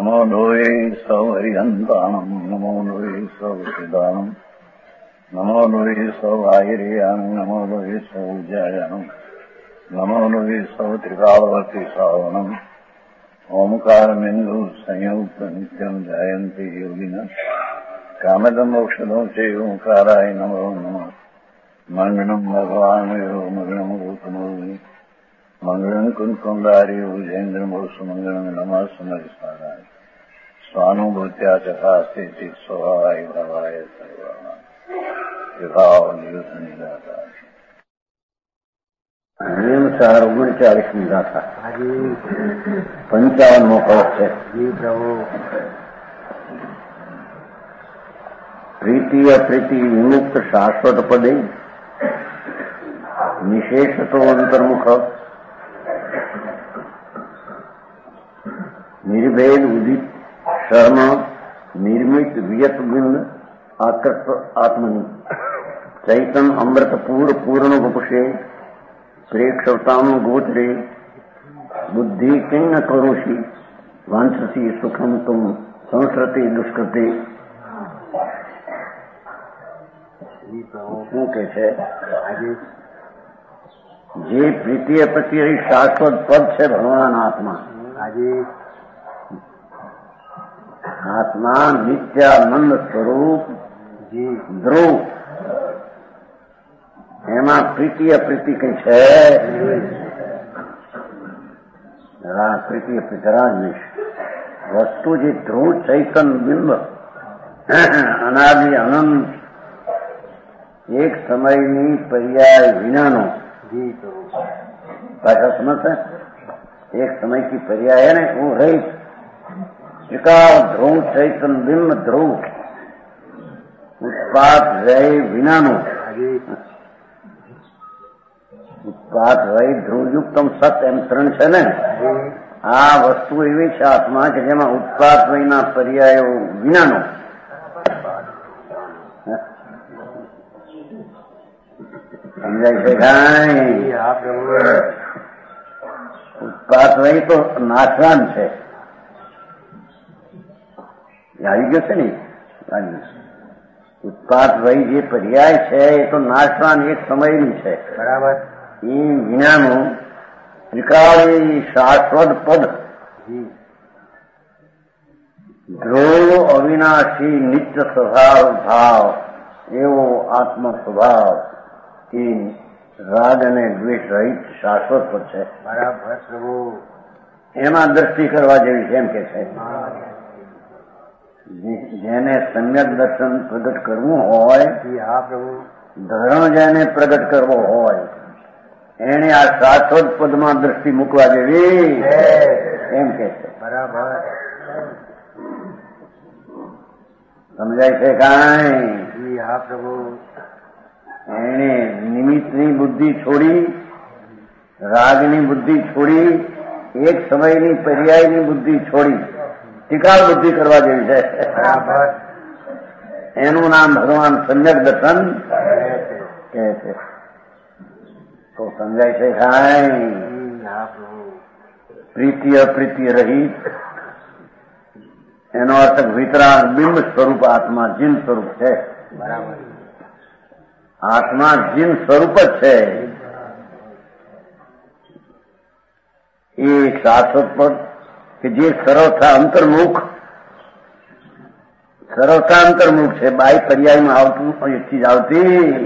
नमो लोये सौहरिहन्ताणम् नमो लोये सौचिदानम् नमो लोये सौभागिर्यानम् नमो लोये सौज्यायानम् नमो लोये सौत्रिकालवती सावनम् ओंकारमिन्दु संयुक्त नित्यम् जायन्ति योगिनः कामदम् मोक्षदम् च ओंकाराय नमो नमः मङ्गलम् भगवान् मङ्गलम् गौतमोऽग्नि मंगलम कुंकुंडारी उजेन्द्रमोसु मंगलम नमः सुमरिस्मराय स्वानुभूत्या चकास्ते चित स्वभावाय भवाय सर्वभाव नियुद्ध 39 गाथा 55 कवच है प्रीति अप्रीति विमुक्त शाश्वत पदे निशेष तो अंतर्मुख निर्भेद उदित शर्म निर्मित वियत बिंद आकृत आत्मनि चैतन अमृत पूर्ण वपुषे प्रेक्षताम गोत्रे बुद्धि किन्न करोषि वांछसी सुखम तुम संस्कृति दुष्कृते શું કે છે જે પ્રીતિ પ્રત્યે શાશ્વત પદ છે ભગવાન આત્મા આત્મા નિત્યાનંદ સ્વરૂપ ધ્રુવ એમાં પ્રીતિ અપ્રીતિ કઈ છે પ્રીતિ અપ્રીતિ રાજનીશ વસ્તુ જે ધ્રુવ ચૈતન બિંબ અનાદિ અનંત એક સમયની પર્યાય વિનાનો પાછા સમજ એક સમય की पर्याय है ना वो रहित विकार ध्रुव चैतन बिंब ध्रुव उत्पात रहे विनानो उत्पात रही ध्रुवयुक्तम सत्य एम ત્રણ છે ને આ વસ્તુ એવી છે આત્મા કે જેમાં ઉત્પાત વયના પર્યાયો વિનાનો સમજાય છે કાંઈ ઉત્પાત વય તો નાશવાન છે આવી ગયો છે ને ઉત્પાત વય જે પર્યાય છે એ તો નાશવાન એક સમયનું છે બરાબર એ વિનાનું વિકારી શાશ્વત પદ ધ્રુવ અવિનાશી નિત્ય સ્વભાવ ભાવ એવો આત્મ સ્વભાવ એ રાગ અને દ્વેષ રહિત શાશ્વત પદ છે બરાબર પ્રભુ એમાં દ્રષ્ટિ કરવા જેવી છે એમ કે છે જેને સમ્યક દર્શન પ્રગટ કરવું હોય ધર્મ જેને પ્રગટ કરવો હોય એને આ શાશ્વત પદમાં દ્રષ્ટિ મૂકવા જેવી એમ કે છે બરાબર સમજાય છે કાંઈ હા પ્રભુ એને નિમિત્તની બુદ્ધિ છોડી રાગની બુદ્ધિ છોડી એક સમયની પર્યાયની બુદ્ધિ છોડી ટીકાળ બુદ્ધિ કરવા જેવી છે એનું નામ ભગવાન સમ્યક દર્શન કહે છે તો સમજાય છે કાંઈ પ્રીતિ અપ્રીતિ રહિત એનો અર્થ વિતરાગ બિંબ સ્વરૂપ આત્મા જીન સ્વરૂપ છે બરાબર આત્મા જીન સ્વરૂપ જ છે એ શાશ્વત પદ કે જે સરળતા અંતર્મુખ છે બાય પર્યાયમાં આવતું એક ચીજ આવતી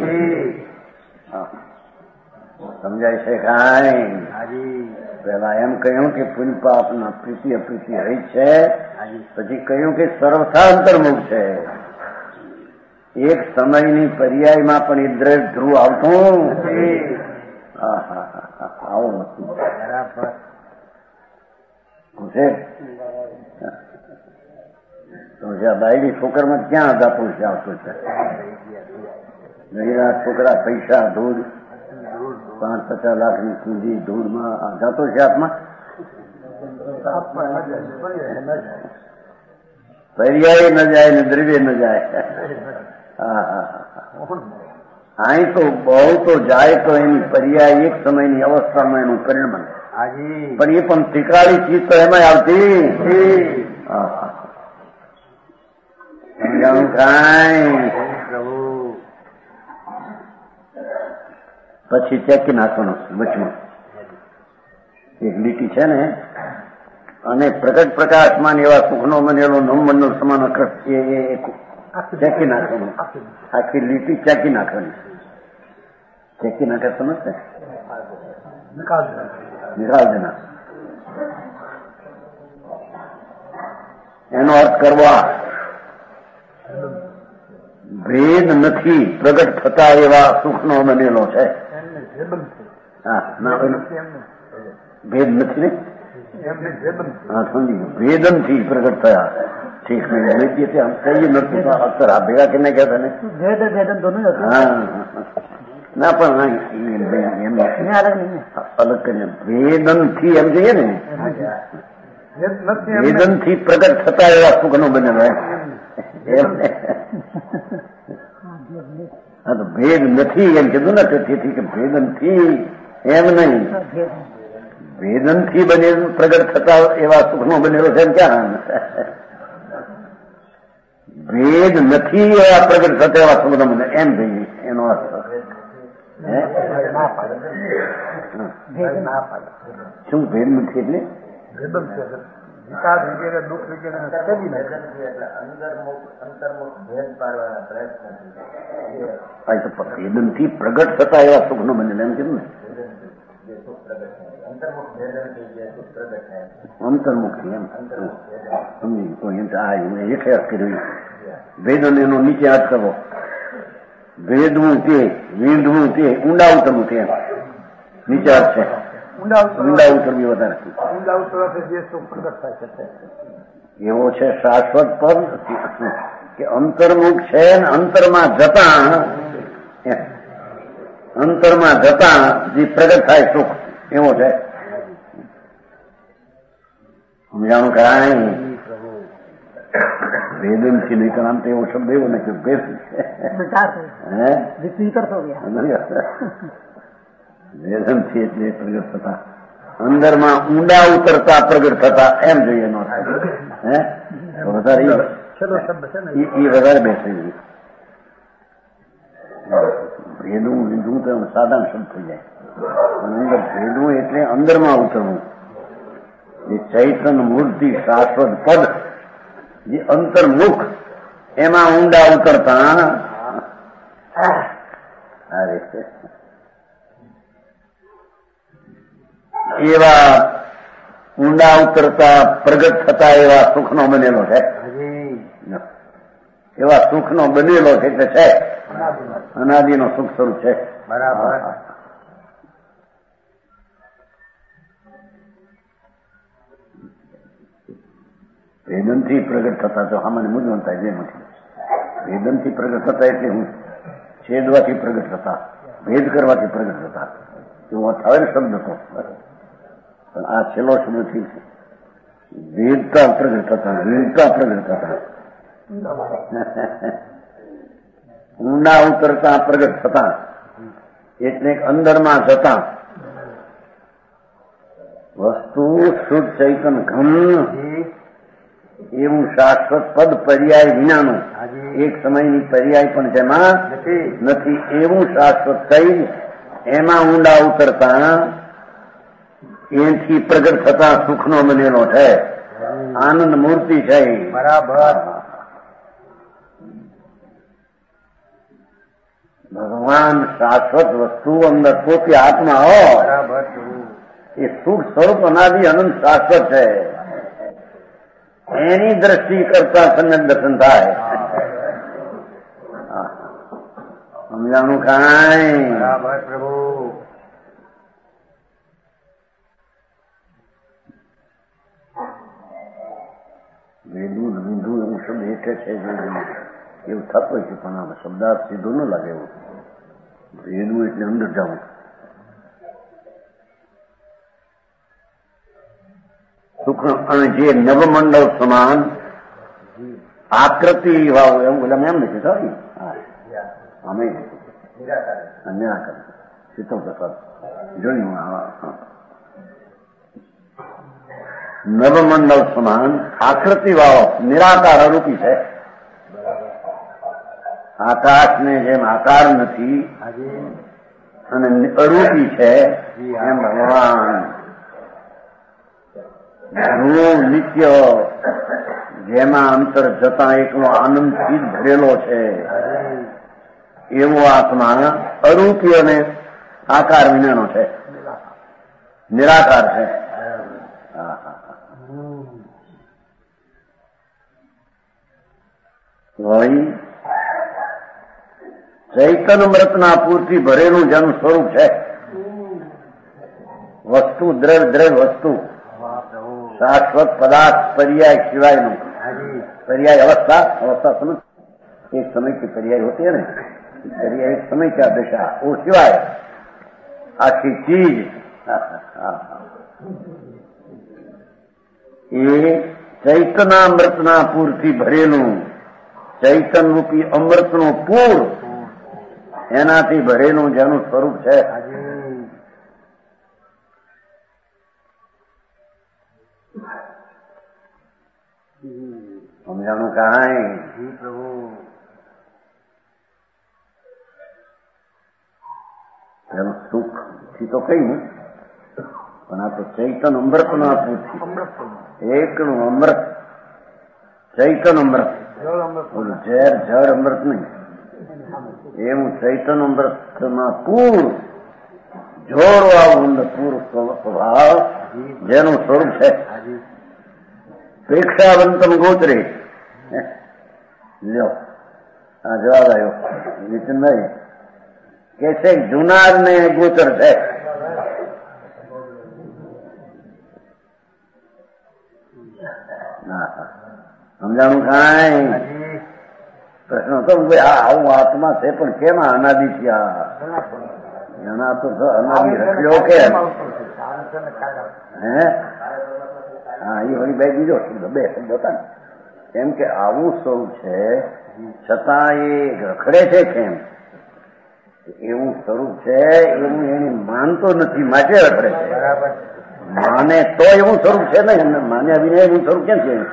સમજાય છે કાંઈ પેલા એમ કહ્યું કે પુલ પાપના પ્રીતિ અપ્રીતિ રહી છે પછી કહ્યું કે સર્વથા અંતર્મુખ છે એક સમયની પર્યાયમાં પણ એ દ્રવ્ય ધ્રુવ આવતું આવું હતું બરાબર બાયડી છોકરમાં ક્યાં હતા પુરુષ આવતો છે ગરીબા છોકરા પૈસા ધૂળ 5-50 લાખની પૂંજી ધૂળમાં જતો છે હાથમાં પર્યાય ન જાય ને દ્રવ્ય ન જાય અહીં તો બહુ તો જાય તો એની પર્યાય એક સમયની અવસ્થામાં એનું પરિણમન પણ એ પણ ટીકાળી ચીજ તો એમાં આવતી સમજાણું કાંઈ પછી ચેકી નાખવાનું વચમાં એક લીટી છે ને, અને પ્રગટ પ્રકાશમાં એવા સુખનો બનેલો નવમંડળ સમાન અકૃત એ ચેકી નાખવાનું, આખી લીટી ચેકી નાખવાની. ચેકી નાખે સમજશે, નિકાલ દેના. એનો અર્થ કરવા ભેદ નથી પ્રગટ થતા એવા સુખનો બનેલો છે. હા, ભેદ નથી ને, હા સમજી ગયું. ભેદનથી પ્રગટ થયા. ઠીક નહીં, કઈ નથી અક્ષર આ ભેગા કેને કહેતા ને, હા ના પણ એમ અલગ કરીને ભેદનથી એમ કહીએ ને, ભેદનથી પ્રગટ થતા એવા સુખનો બનેલો એમ. હા તો ભેદ નથી એમ કીધું ને, તેથી કે ભેદનથી એમ નહીં, ભેદનથી બનેલું પ્રગટ થતા એવા સુખનો બનેલો છે એમ ક્યાં? ભેદ નથી એવા પ્રગટ થતા એવા સુખનો બને એમ જોઈએ એનો અર્થ. શું ભેદ નથી એટલે? ભેદનથી પ્રગટ થતા એવા સુખનો બનેલો એમ કીધું ને. અંતર્મુખથી એમ સમજી તો એમ એક અર્થ કર્યું. ભેદન એનો નીચે અર્થ કરવો, ભેદવું તે, વીંધવું તે, ઊંડા ઉતરવું તે નીચે અર્થ છે. ઊંડા ઉતરવી વધારે એવો છે શાશ્વત પદ કે અંતર્મુખ છે ને અંતરમાં જતા જે પ્રગટ થાય સુખ એવો છે. સમજાણું કાંઈ વેદનથી નહીં તો આમ તો એવો શબ્દ એવો નથી ભેદ વેદનથી એટલે પ્રગટ થતા, અંદરમાં ઊંડા ઉતરતા પ્રગટ થતા એમ જોઈએ એનો હે વધારે એ વધારે બેસે. ભેદવું લીધું તો સાધારણ શબ્દ થઈ જાય, અંદર ભેદવું એટલે અંદરમાં ઉતરવું. જે ચૈતન મૂર્તિ શાશ્વત પદ જે અંતર્મુખ એમાં ઊંડા ઉતરતા એવા ઊંડા ઉતરતા પ્રગટ થતા એવા સુખનો બનેલો છે. એવા સુખનો બનેલો છે એટલે છે અનાદિનો સુખ સ્વરૂપ છે. બરાબર. વેદનથી પ્રગટ થતા તો સામાન્ય મૂંઝવણ થાય જેમ વેદનથી પ્રગટ થતા એટલે હું છેદવાથી પ્રગટ થતા, ભેદ કરવાથી પ્રગટ થતા એવો થાય ને શબ્દ તો. પણ આ છેલ્લો શબ્દથી વેદતા પ્રગટ થતા, વેદતા પ્રગટ થતા, ઊંડા ઉતરતા પ્રગટ થતા એટલે અંદરમાં જતા વસ્તુ શુદ્ધ ચૈતન ઘન એવું શાશ્વત પદ પર્યાય વિનાનું, એક સમયની પર્યાય પણ જેમાં નથી એવું શાશ્વત થઈ એમાં ઊંડા ઉતરતા એથી પ્રગટ થતા સુખનો બનેલો છે. આનંદ મૂર્તિ છે. બરાબર. ભગવાન શાશ્વત વસ્તુ અંદર પોતે આત્મા હોય એ સુખ સ્વરૂપ અનાદિ અનંત શાશ્વત છે. એની દ્રષ્ટિ કરતા સમ્યક દર્શન થાય. સમજાણું કાંઈ? બરાબર પ્રભુ. વેદું વિંધું એવું શબ્દ એટલે છે એવું થતું હોય છે પણ આમાં શબ્દાર્થ સીધો ન લાગે એવું. વેદું એટલે અંદર જવું. સુખ અને જે નવમંડળ સમાન આકૃતિ વાવ એમ બોલા એમ નથી થયું. અમે નિરાકર શીતળ પ્રસાદ જોયું. નવમંડળ સમાન આકૃતિ વાળો નિરાકાર અરૂપી છે. આકાશને જેમ આકાર નથી અને અરૂપી છે એમ ભગવાન ધ્રુવ નિત્ય જેમાં અંતર જતા એકલો આનંદથી જ ભરેલો છે એવો આત્મા અરૂપી અને આકાર વિનાનો છે, નિરાકાર છે. વળી ચૈતન અમૃતના પૂરથી ભરેલું જેનું સ્વરૂપ છે, વસ્તુ દ્રવ્ય વસ્તુ શાશ્વત પદાર્થ पर्याय સિવાયનું, पर्याय अवस्था समझ, एक समय की पर्याय होती है ना, पर्याय एक समय क्या दशा वो सिवाय आखी चीज એ ચૈતનામૃતના પૂરથી ભરેલું ચૈતન રૂપી અમૃતનું પૂર એનાથી ભરેલું જેનું સ્વરૂપ છે સમજાણું કાંઈ? એનું સુખ થી તો કઈ નહીં, પણ આ તો ચૈતન અમૃતના પૂરથી એકનું અમૃત, ચૈતન અમૃત, બોલું ઝેર જળ અમૃત નહીં, એવું ચૈતન અમૃતમાં પૂર જોડવા ઊંડ પૂર સ્વભાવ જેનું સ્વરૂપ છે. પ્રેક્ષાવંતમ ગોચરે લ્યો આ જવાબ આવ્યો નીતિનભાઈ કે છે જુનાર ને ગોચર છે. સમજાણું કાંઈ? પ્રશ્ન હતો આવું આત્મા છે પણ કેમ અનાદિ થયા? એના તો અનાદિ રખ્યો કેમ? હે હા એ વળી ભાઈ બીજો બે શબ્દ હતા ને, કેમ કે આવું સ્વરૂપ છે છતાં એ રખડે છે કેમ? એવું સ્વરૂપ છે એવું એની માનતો નથી માટે રખડે છે. માને તો એવું સ્વરૂપ છે ને, માન્યા વિના એવું સ્વરૂપ કેમ છે?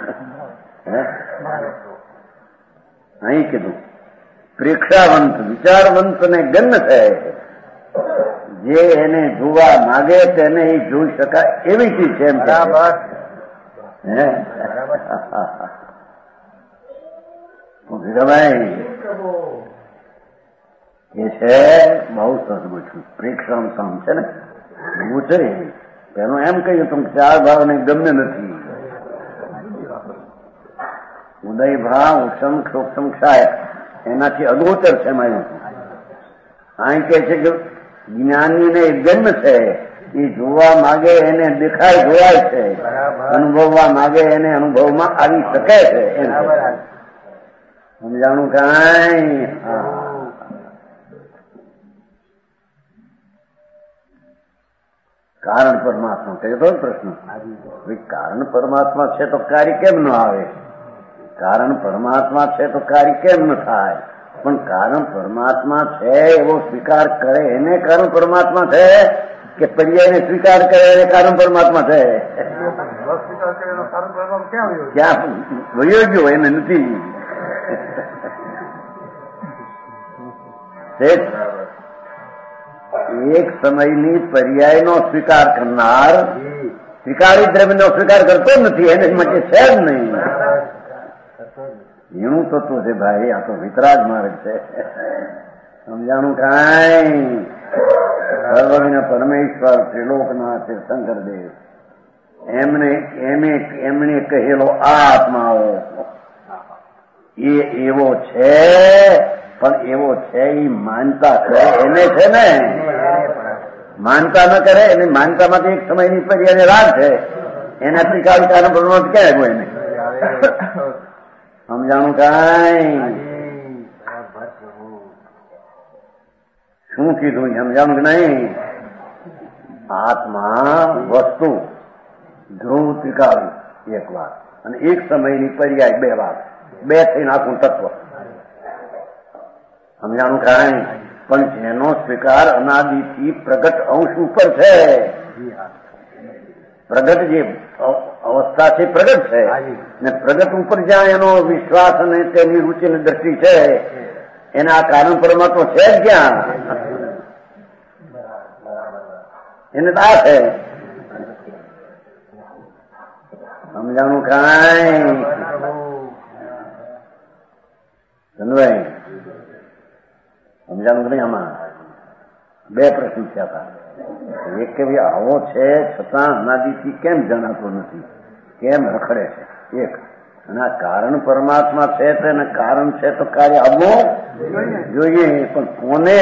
અહીં કીધું પ્રેક્ષાવંત વિચારવંત ને ગન્ન છે, જે એને જોવા માગે તેને એ જોઈ શકાય એવી ચીજ છે. એમ બરાબર ભાઈ એ છે બહુ સરસ છું. પ્રેક્ષણ કામ છે ને એવું છે. પેલું એમ કહ્યું તમે ચાર ભાવને ગમે નથી. ઉદય ભાવ ઉક્ષમ ક્ષોક્ષમ ક્ષાય એનાથી અગોચર છે મારું. અહીં કે છે કે જ્ઞાનીને ગન્મ છે, એ જોવા માગે એને દેખાય જોવાય છે, અનુભવવા માગે એને અનુભવમાં આવી શકે છે. એમ સમજાણું કાંઈ? કારણ પરમાત્મા કહ્યો તો પ્રશ્ન, કારણ પરમાત્મા છે તો કાર્ય કેમ ન આવે? કારણ પરમાત્મા છે તો કાર્ય કેમ ન થાય? પણ કારણ પરમાત્મા છે એવો સ્વીકાર કરે એને કારણ પરમાત્મા છે કે પર્યાયને સ્વીકાર કરે એને કારણ પરમાત્મા છે? ક્યાં વયો ગયો એને નથી. એક સમયની પર્યાયનો સ્વીકાર કરનાર સ્વીકારી દ્રવ્યનો સ્વીકાર કરતો નથી, એને માટે છે જ નહીં. એવું તત્વ છે ભાઈ, આ તો વિતરાગ માર્ગ છે. સમજાણું કાંઈ? સર્વજ્ઞ પરમેશ્વર ત્રિલોકનાથ તીર્થંકરદેવ એમણે કહેલો આ આત્માઓ એ એવો છે, પણ એવો છે એ માનતા કરે એને છે ને, માનતા ન કરે એને માનતામાંથી એક સમયની પર્યાય રાગ છે, એના સ્વીકારી કારણ પ્રમાણ ક્યાં આવ્યો એને? સમજાણું કાંઈ? શું કીધું સમજાણું કે નહીં? આત્મા વસ્તુ ધ્રુવ ત્રિકાળી એક વાત અને એક સમયની પર્યાય બે વાત, બે થઈને આખું તત્વ. સમજાણું કાંઈ? પણ જેનો સ્વીકાર અનાદિથી પ્રગટ અંશ ઉપર છે, પ્રગટ જે અવસ્થાથી પ્રગટ છે ને પ્રગટ ઉપર જ્યાં એનો વિશ્વાસ અને તેની રૂચિની દ્રષ્ટિ છે એના કારણ પરમાત્મા છે જ ક્યાં? એને તો આ છે સમજાણું કાંઈ ધનભાઈ સમજાણું કે નહીં? આમાં બે પ્રશ્ન થયા હતા. એક કે ભાઈ આવો છે છતાં અનાદિથી કેમ જણાતો નથી, કેમ રખડે છે? એક. અને આ કારણ પરમાત્મા છે તેને કારણ છે તો કાર્ય આવવું જોઈએ, પણ કોને?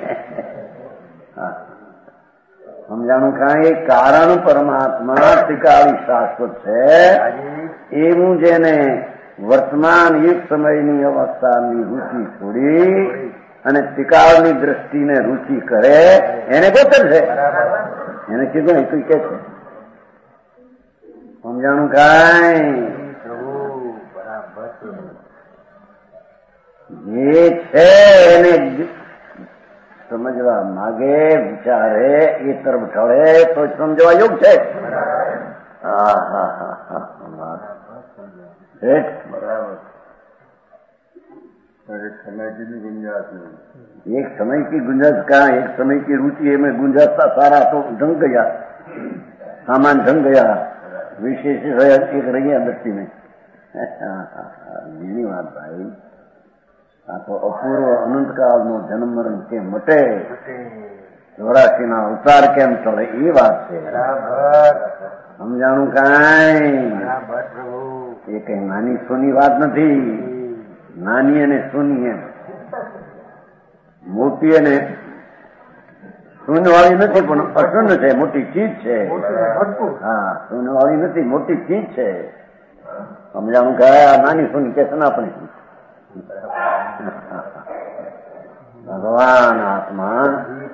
સમજાણું કાંઈ? કારણ પરમાત્મા ત્રિકાળી શાશ્વત છે એવું જેને વર્તમાન એક સમયની અવસ્થાની રુચિ છોડી અને ત્રિકાળની દ્રષ્ટિને રુચિ કરે એને ગોતર છે. એને કીધું એ કે છે સમજાણું કાંઈ? જે છે એને સમજવા માગે, વિચારે, એ તરફ ઢળે તો સમજવા યોગ છે. હા હા હા હા બરાબર. एक समय की भी गुंजाइश नहीं, एक समय की गुंजाइश कहाँ? एक समय की रुचि में गुंजाइश था सारा तो ढंग गया, सामान ढंग गया, विशेष एक रही है दृष्टि में. ઘણી વાત ભાઈ, આ તો અપૂર્વ અનંતકાળનો જન્મ મરણ કેમ મટે, 84ના અવતાર કેમ ચડે એ વાત છે. સમજાણું કાંઈ? એ કઈ નાની સોની વાત નથી. નાની અને સોની એમ મોટી અને શૂન્ય વાળી નથી, પણ અશૂન્ય છે, મોટી ચીજ છે. હા, શૂન્ય વાળી નથી, મોટી ચીજ છે. સમજાણું કે નાની સોની કે આપણે ભગવાન આત્મા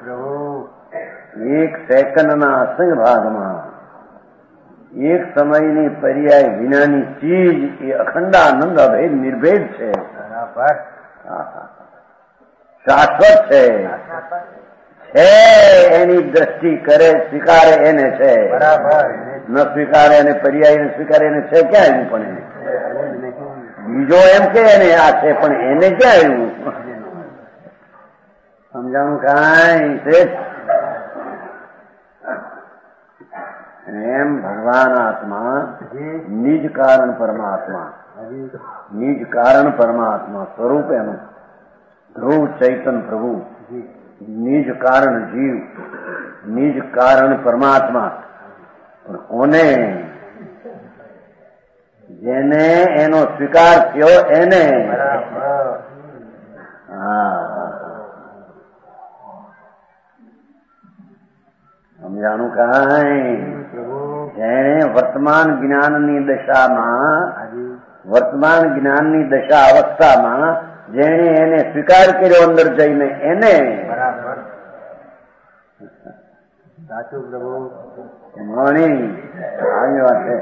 એક સેકન્ડના અસંગ ભાગમાં એક સમયની પર્યાય વિનાની ચીજ એ અખંડાનંદ અભેદ નિર્ભેદ છે, શાશ્વત છે. એની દ્રષ્ટિ કરે સ્વીકારે એને છે, ન સ્વીકારે અને પર્યાય સ્વીકારે એને છે ક્યાં આવ્યું? પણ એને બીજો એમ કે એને આ છે પણ એને ક્યાં આવ્યું? સમજાણું કાંઈ? એમ ભગવાન આત્મા નિજ કારણ પરમાત્મા, નિજ કારણ પરમાત્મા સ્વરૂપ એનું ધ્રુવ ચૈતન પ્રભુ, નિજ કારણ જીવ, નિજ કારણ પરમાત્મા. પણ કોને? જેને એનો સ્વીકાર થયો એને. સમજાણું કાંઈ? જેણે વર્તમાન જ્ઞાનની દશામાં, વર્તમાન જ્ઞાનની દશા અવસ્થામાં જેણે એને સ્વીકાર કર્યો અંદર જઈને એને. સાચું પ્રભુ મણી આવી વાત છે.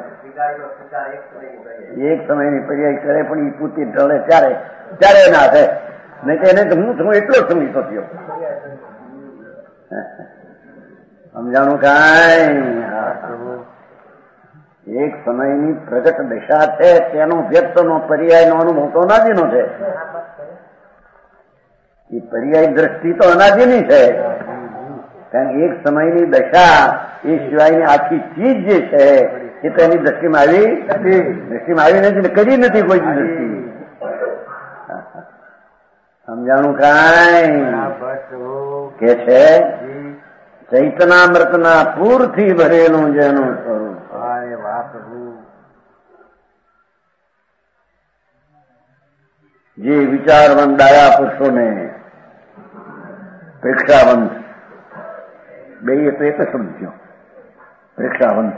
એક સમયની પર્યાય કરે પણ એ પૂતી ઢળે ત્યારે ત્યારે ના થાય, નહીં તો એને તો હું એટલો સમજતો થયો. સમજાણું કાંઈ? એક સમયની પ્રગટ દશા છે તેનો વ્યક્તનો પર્યાયનો અનુભવ તો અનાદિનો છે. એ પર્યાય દ્રષ્ટિ તો અનાદિની છે, કારણ એક સમયની દશા એ સિવાયની આખી ચીજ જે છે એ તો એની દ્રષ્ટિમાં આવી નથી, દ્રષ્ટિમાં આવી નથી ને કરી નથી કોઈ દ્રષ્ટિ. સમજાણું કાંઈ? કે છે ચૈતનામૃતના પૂરથી ભરેલું જેનું સ્વરૂપ. જે વિચારવંત ડાયા પુરુષોને પ્રેક્ષાવંત, બે એ તો એક જ સમજ્યો. પ્રેક્ષાવંત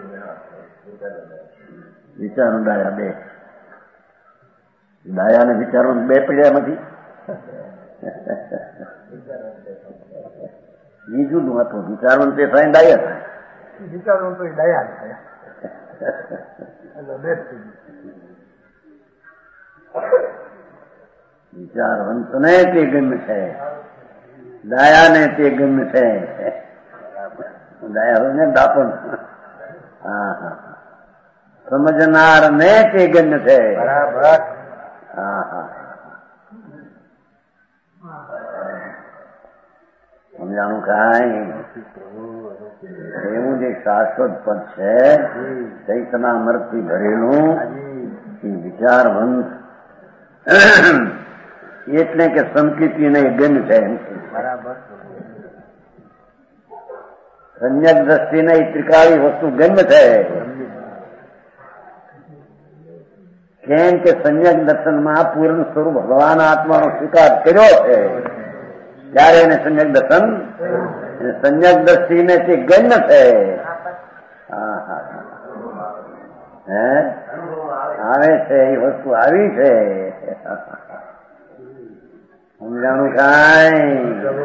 વિચારવંત ડાયા બે, ડાયા ને વિચારવંત બે પડ્યા નથી. બીજું નું હતું વિચારવંત એ થાય ડાયા થાય, વિચારવંત તો ડાયા થાય. વિચારવંતને તે ગમ્ય છે, ડાયાને તે ગમ્ય છે. ડાયા હોય ને દાપણ. હા હા, સમજનારને તે ગમ્ય છે. બરાબર. હા હા સમજાણું કાંઈ? એવું જે શાશ્વત પદ છે ચૈતના અમૃતથી ભરેલું એ વિચારવંત એટલે કે સંકિતને ગમ્ય છે. બરાબર. સંયક દ્રષ્ટિને ત્રિકાળી વસ્તુ ગમ્ય છે. કેમ કે સંયક દર્શનમાં પૂર્ણ સ્વરૂપ ભગવાન આત્માનો સ્વીકાર કર્યો છે ત્યારે એને સંયક દર્શન સંયક દ્રષ્ટિને તે ગમ્ય છે. હા હા હે આવે છે એ વસ્તુ આવી છે. સમજાણું કાંઈ?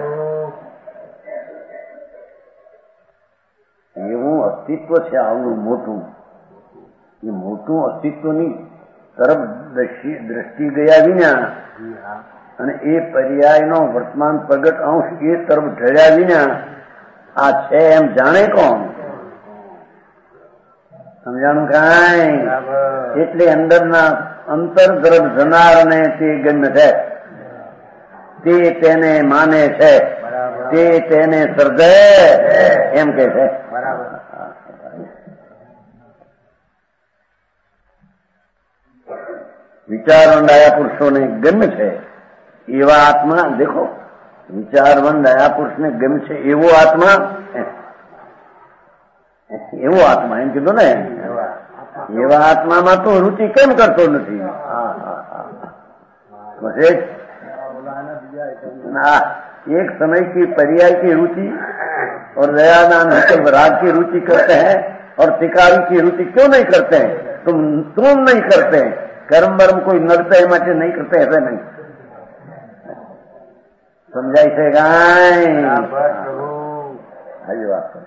એવું અસ્તિત્વ છે આવનું મોટું. એ મોટું અસ્તિત્વની તરફ દ્રષ્ટિ ગયા વિના અને એ પર્યાયનો વર્તમાન પ્રગટ અંશ એ તરફ ઢળ્યા વિના આ છે એમ જાણે કોણ? સમજાણું કાંઈ? એટલે અંદરના અંતર તરફ જનારને તે ગમ્ય છે. તે તેને માને છે. તે તેને સર્જે એમ કે છે. વિચારવંત આયા પુરુષોને ગમ્ય છે એવા આત્મા દેખો. વિચારવંત આયા પુરુષને ગમ્ય છે એવો આત્મા એમ કીધું ને. એવા આત્મામાં તો રુચિ કેમ કરતો નથી? एक समय की पर्याय की रुचि और दयादान राग की रुचि करते हैं और त्रिकाली की रुचि क्यों नहीं करते हैं? तुम नहीं करते हैं. कर्म वर्म कोई नड़ते है માટે नहीं करते ऐसा नहीं. સમજાય છે કાંઈ? હજી વાત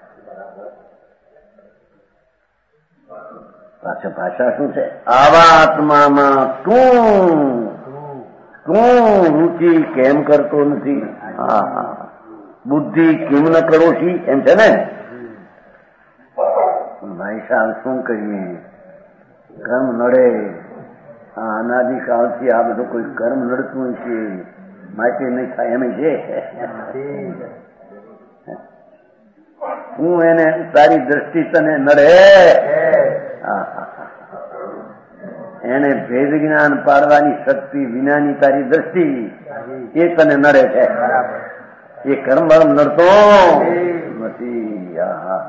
પાછા ભાષા શું છે? આવા આત્મામાં તું રુચિ કેમ કરતો નથી? હા હા બુદ્ધિ કેમ ન કરો છી એમ છે ને. ભાઈ સાહેબ શું કરીએ? કર્મ નડે. આ અનાદિકાળથી આ બધું કોઈ કર્મ નડતું છે માટે નહીં થાય એમ છે. હું એને તારી દ્રષ્ટિ તને નડે. એને ભેદ જ્ઞાન પાડવાની શક્તિ વિનાની તારી દ્રષ્ટિ એ તને નડે છે. એ કર્મ વર્મ નડતો નથી.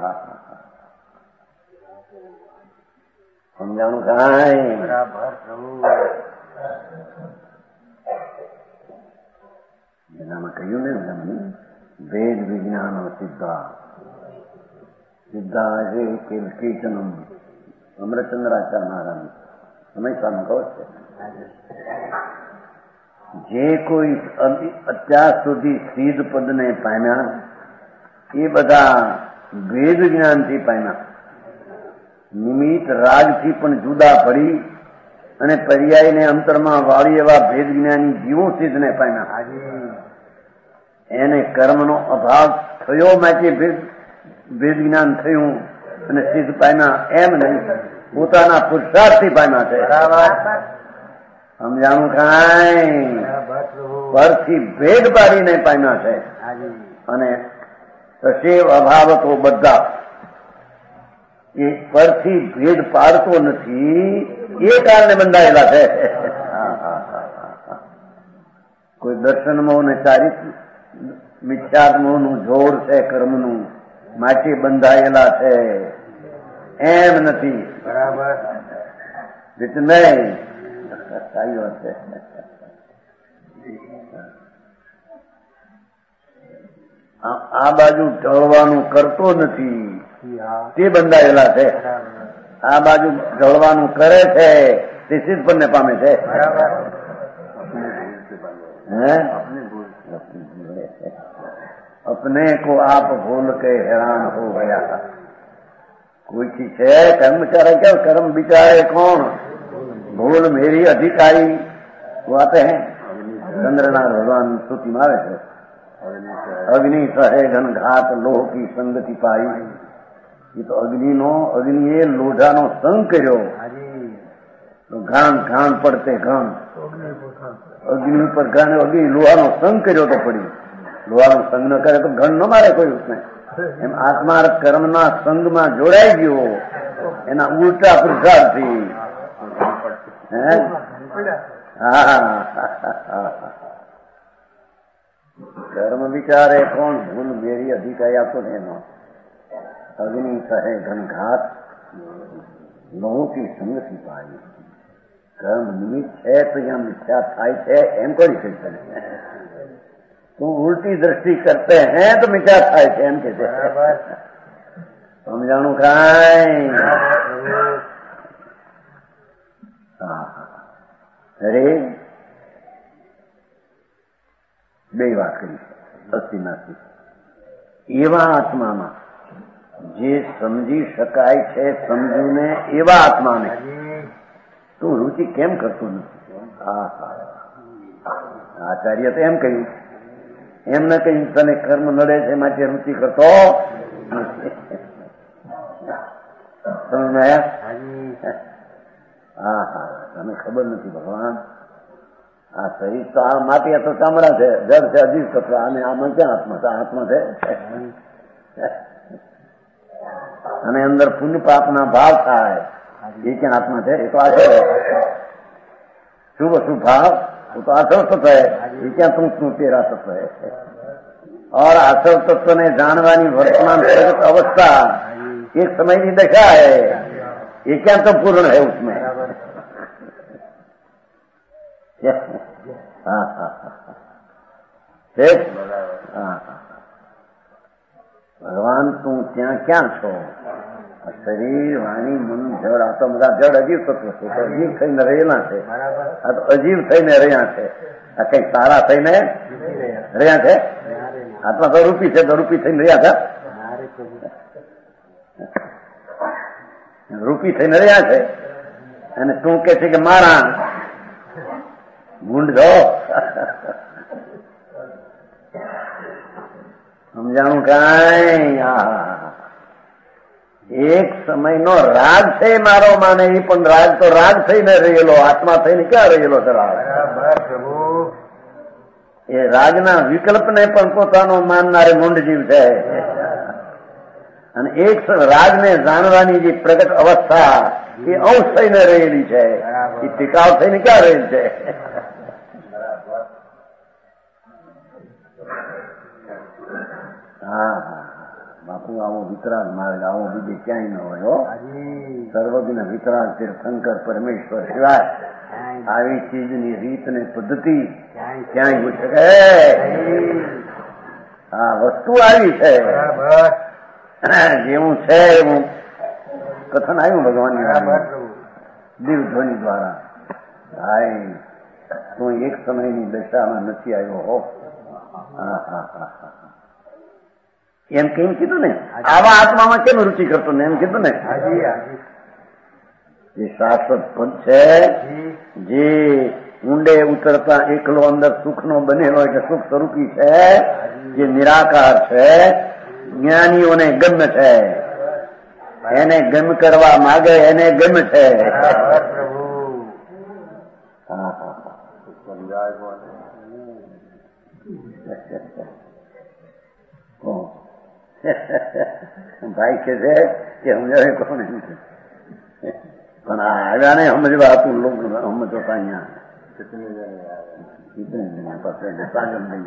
સમજાણું કાંઈ? એનામાં કહ્યું ને ભેદ વિજ્ઞાનો સિદ્ધા છે કે કીર્તનમ અમૃતચંદ્રાચાર્ય મહારાજ હંમેશા કહો છે. જે કોઈ અત્યાર સુધી સિદ્ધ પદને પામ્યા એ બધા ભેદ જ્ઞાનથી પામ્યા. નિમિત્ત રાગથી પણ જુદા પડી અને પર્યાયને અંતરમાં વાળી એવા ભેદ જ્ઞાની જીવો સિદ્ધને પામ્યા. એને કર્મનો અભાવ થયો માટે ભેદ જ્ઞાન થયું અને સિદ્ધ પામ્યા એમ નહીં. પોતાના પુરુષાર્થથી પામ્યા છે. સમજાણું કાંઈ? પરથી ભેદ પાડીને પામ્યા છે. અને સશેવ અભાવ તો બધા એ પરથી ભેદ પાડતો નથી એ કારણે બંધાયેલા છે. કોઈ દર્શનમાં ને ચારિત્ર મિથ્યાત્મનું જોર છે કર્મનું માટે બંધાયેલા છે એમ નથી. બરાબર નહીં. સારી વાત છે. આ બાજુ ઢળવાનું કરતો નથી તે બંધાયેલા છે. આ બાજુ ઢળવાનું કરે છે તે સિદ્ધ પદને પામે છે. अपने को आप भूल के हैरान हो गया. कोई चीज है कर्म बिचारा क्या? कर्म बिचारे कौन? भूल मेरी अधिकारी वो आते हैं. चंद्रनाथ भगवान स्तुति मारे थे. अग्नि सहे घन घात लोह की संगति पाई. એ તો અગ્નિએ લોઢાનો સંગ કર્યો તો ઘાણ ઘાણ પડતે ઘાણ અગ્નિ ઉપર ઘાણ અગ્નિ લોહાનો સંગ કર્યો તો પડી લોહાનો સંગ ન કરે તો ઘણ ન મારે કોઈ उसने એમ આત્મા કર્મના સંગમાં જોડાઈ ગયો એના ઉલટા પુરુષાર્થથી કર્મ વિચારે કોણ ભૂલ મેરી અધિકારી આપતો એનો અગ્નિ કહે ઘનઘાત લોહો કી સંગતિ પાઈ કર્મ નિમિત્ત છે તો यहाँ मिथ्या થાય છે એમ કોઈ કહી શકે તું ઉલટી દ્રષ્ટિ કરते हैं तो मिथ्या થાય છે એમ કે છે સમજાણું કાંઈ અરે બે વાત કરી અસ્થિનાથી એવા આત્મામાં જે સમજી શકાય છે સમજુને એવા આત્માને તું રુચિ કેમ કરતો નથી આચાર્ય તો એમ કહ્યું એમ ન કહ્યું તને કર્મ નડે છે માટે રુચિ કરતો તને ખબર નથી ભગવાન આ શરીર તો આ માટી તો ચામડા છે જળ છે અજીવ તત્વ અને આમાં ક્યાં આત્મા છે અને અંદર પુણ્ય પાપના ભાવ થાય ये क्या आत्मा है? ये तो आसव है, शुभ अशुभ भाव वो तो आसव तत्व है, ये क्या तुम तेरा तत्व है। और आसव तत्व ने जानवानी वर्तमान प्रगत अवस्था एक समय की दशा है, ये क्या तो पूर्ण है उसमें। हाँ हाँ ठीक, हाँ भगवान तू ત્યાં ક્યાં છો? શરીર વાણી મન જળ આ તો બધા જળ અજીવ તત્વ છે, તો અજીવ થઈને રહેલા છે, આ તો અજીવ થઈને રહ્યા છે, આ કઈ સારા થઈને રહ્યા છે, આત્મા તો રૂપી છે, તો રૂપી થઈને રહ્યા હતા, રૂપી થઈને રહ્યા છે, અને તું કે છે કે મારા ગુંડ છો, સમજાણું કાંઈ? એક સમયનો રાગ છે મારો માને, એ પણ રાગ તો રાગ થઈને રહેલો, આત્મા થઈને ક્યાં રહેલો છે રાગ? એ રાગના વિકલ્પને પણ પોતાનો માનનારે મૂંડ જીવ છે, અને એક રાગને જાણવાની જે પ્રગટ અવસ્થા એ અંશ થઈને રહેલી છે, એ ટીકાવ થઈને ક્યાં રહેલ છે? હા હા બાપુ, આવો વિતરાગ માર્ગ આવો બીજે ક્યાંય ન હોય. સર્વજ્ઞ વિતરાગ તીર્થંકર પરમેશ્વર સિવાય આવી ચીજની રીત ને પદ્ધતિ ક્યાંય હોઈ શકે? હા, વસ્તુ આવી છે, જેવું છે એવું કથન આવ્યું ભગવાનની દિવ ધ્વનિ દ્વારા. ભાઈ તું એક સમયની દશામાં નથી આવ્યો હો. હા હા હા હા એમ કેમ કીધું ને, આવા આત્મામાં કેમ રુચિ કરતો ને એમ કીધું ને. એ શાશ્વત પદ છે, જે ઊંડે ઉતરતા એકલો અંદર સુખનો બનેલો એટલે સુખ સ્વરૂપી છે, જે નિરાકાર છે, જ્ઞાનીઓને ગમ્ય છે, એને ગમ કરવા માગે એને ગમ્ય છે. હા હા ભાઈ કે છે કે સમજાવે કોણ એમ છે, પણ આવ્યા ને સમજવા હતું લોકો સમજો અહીંયા સાગર નહીં.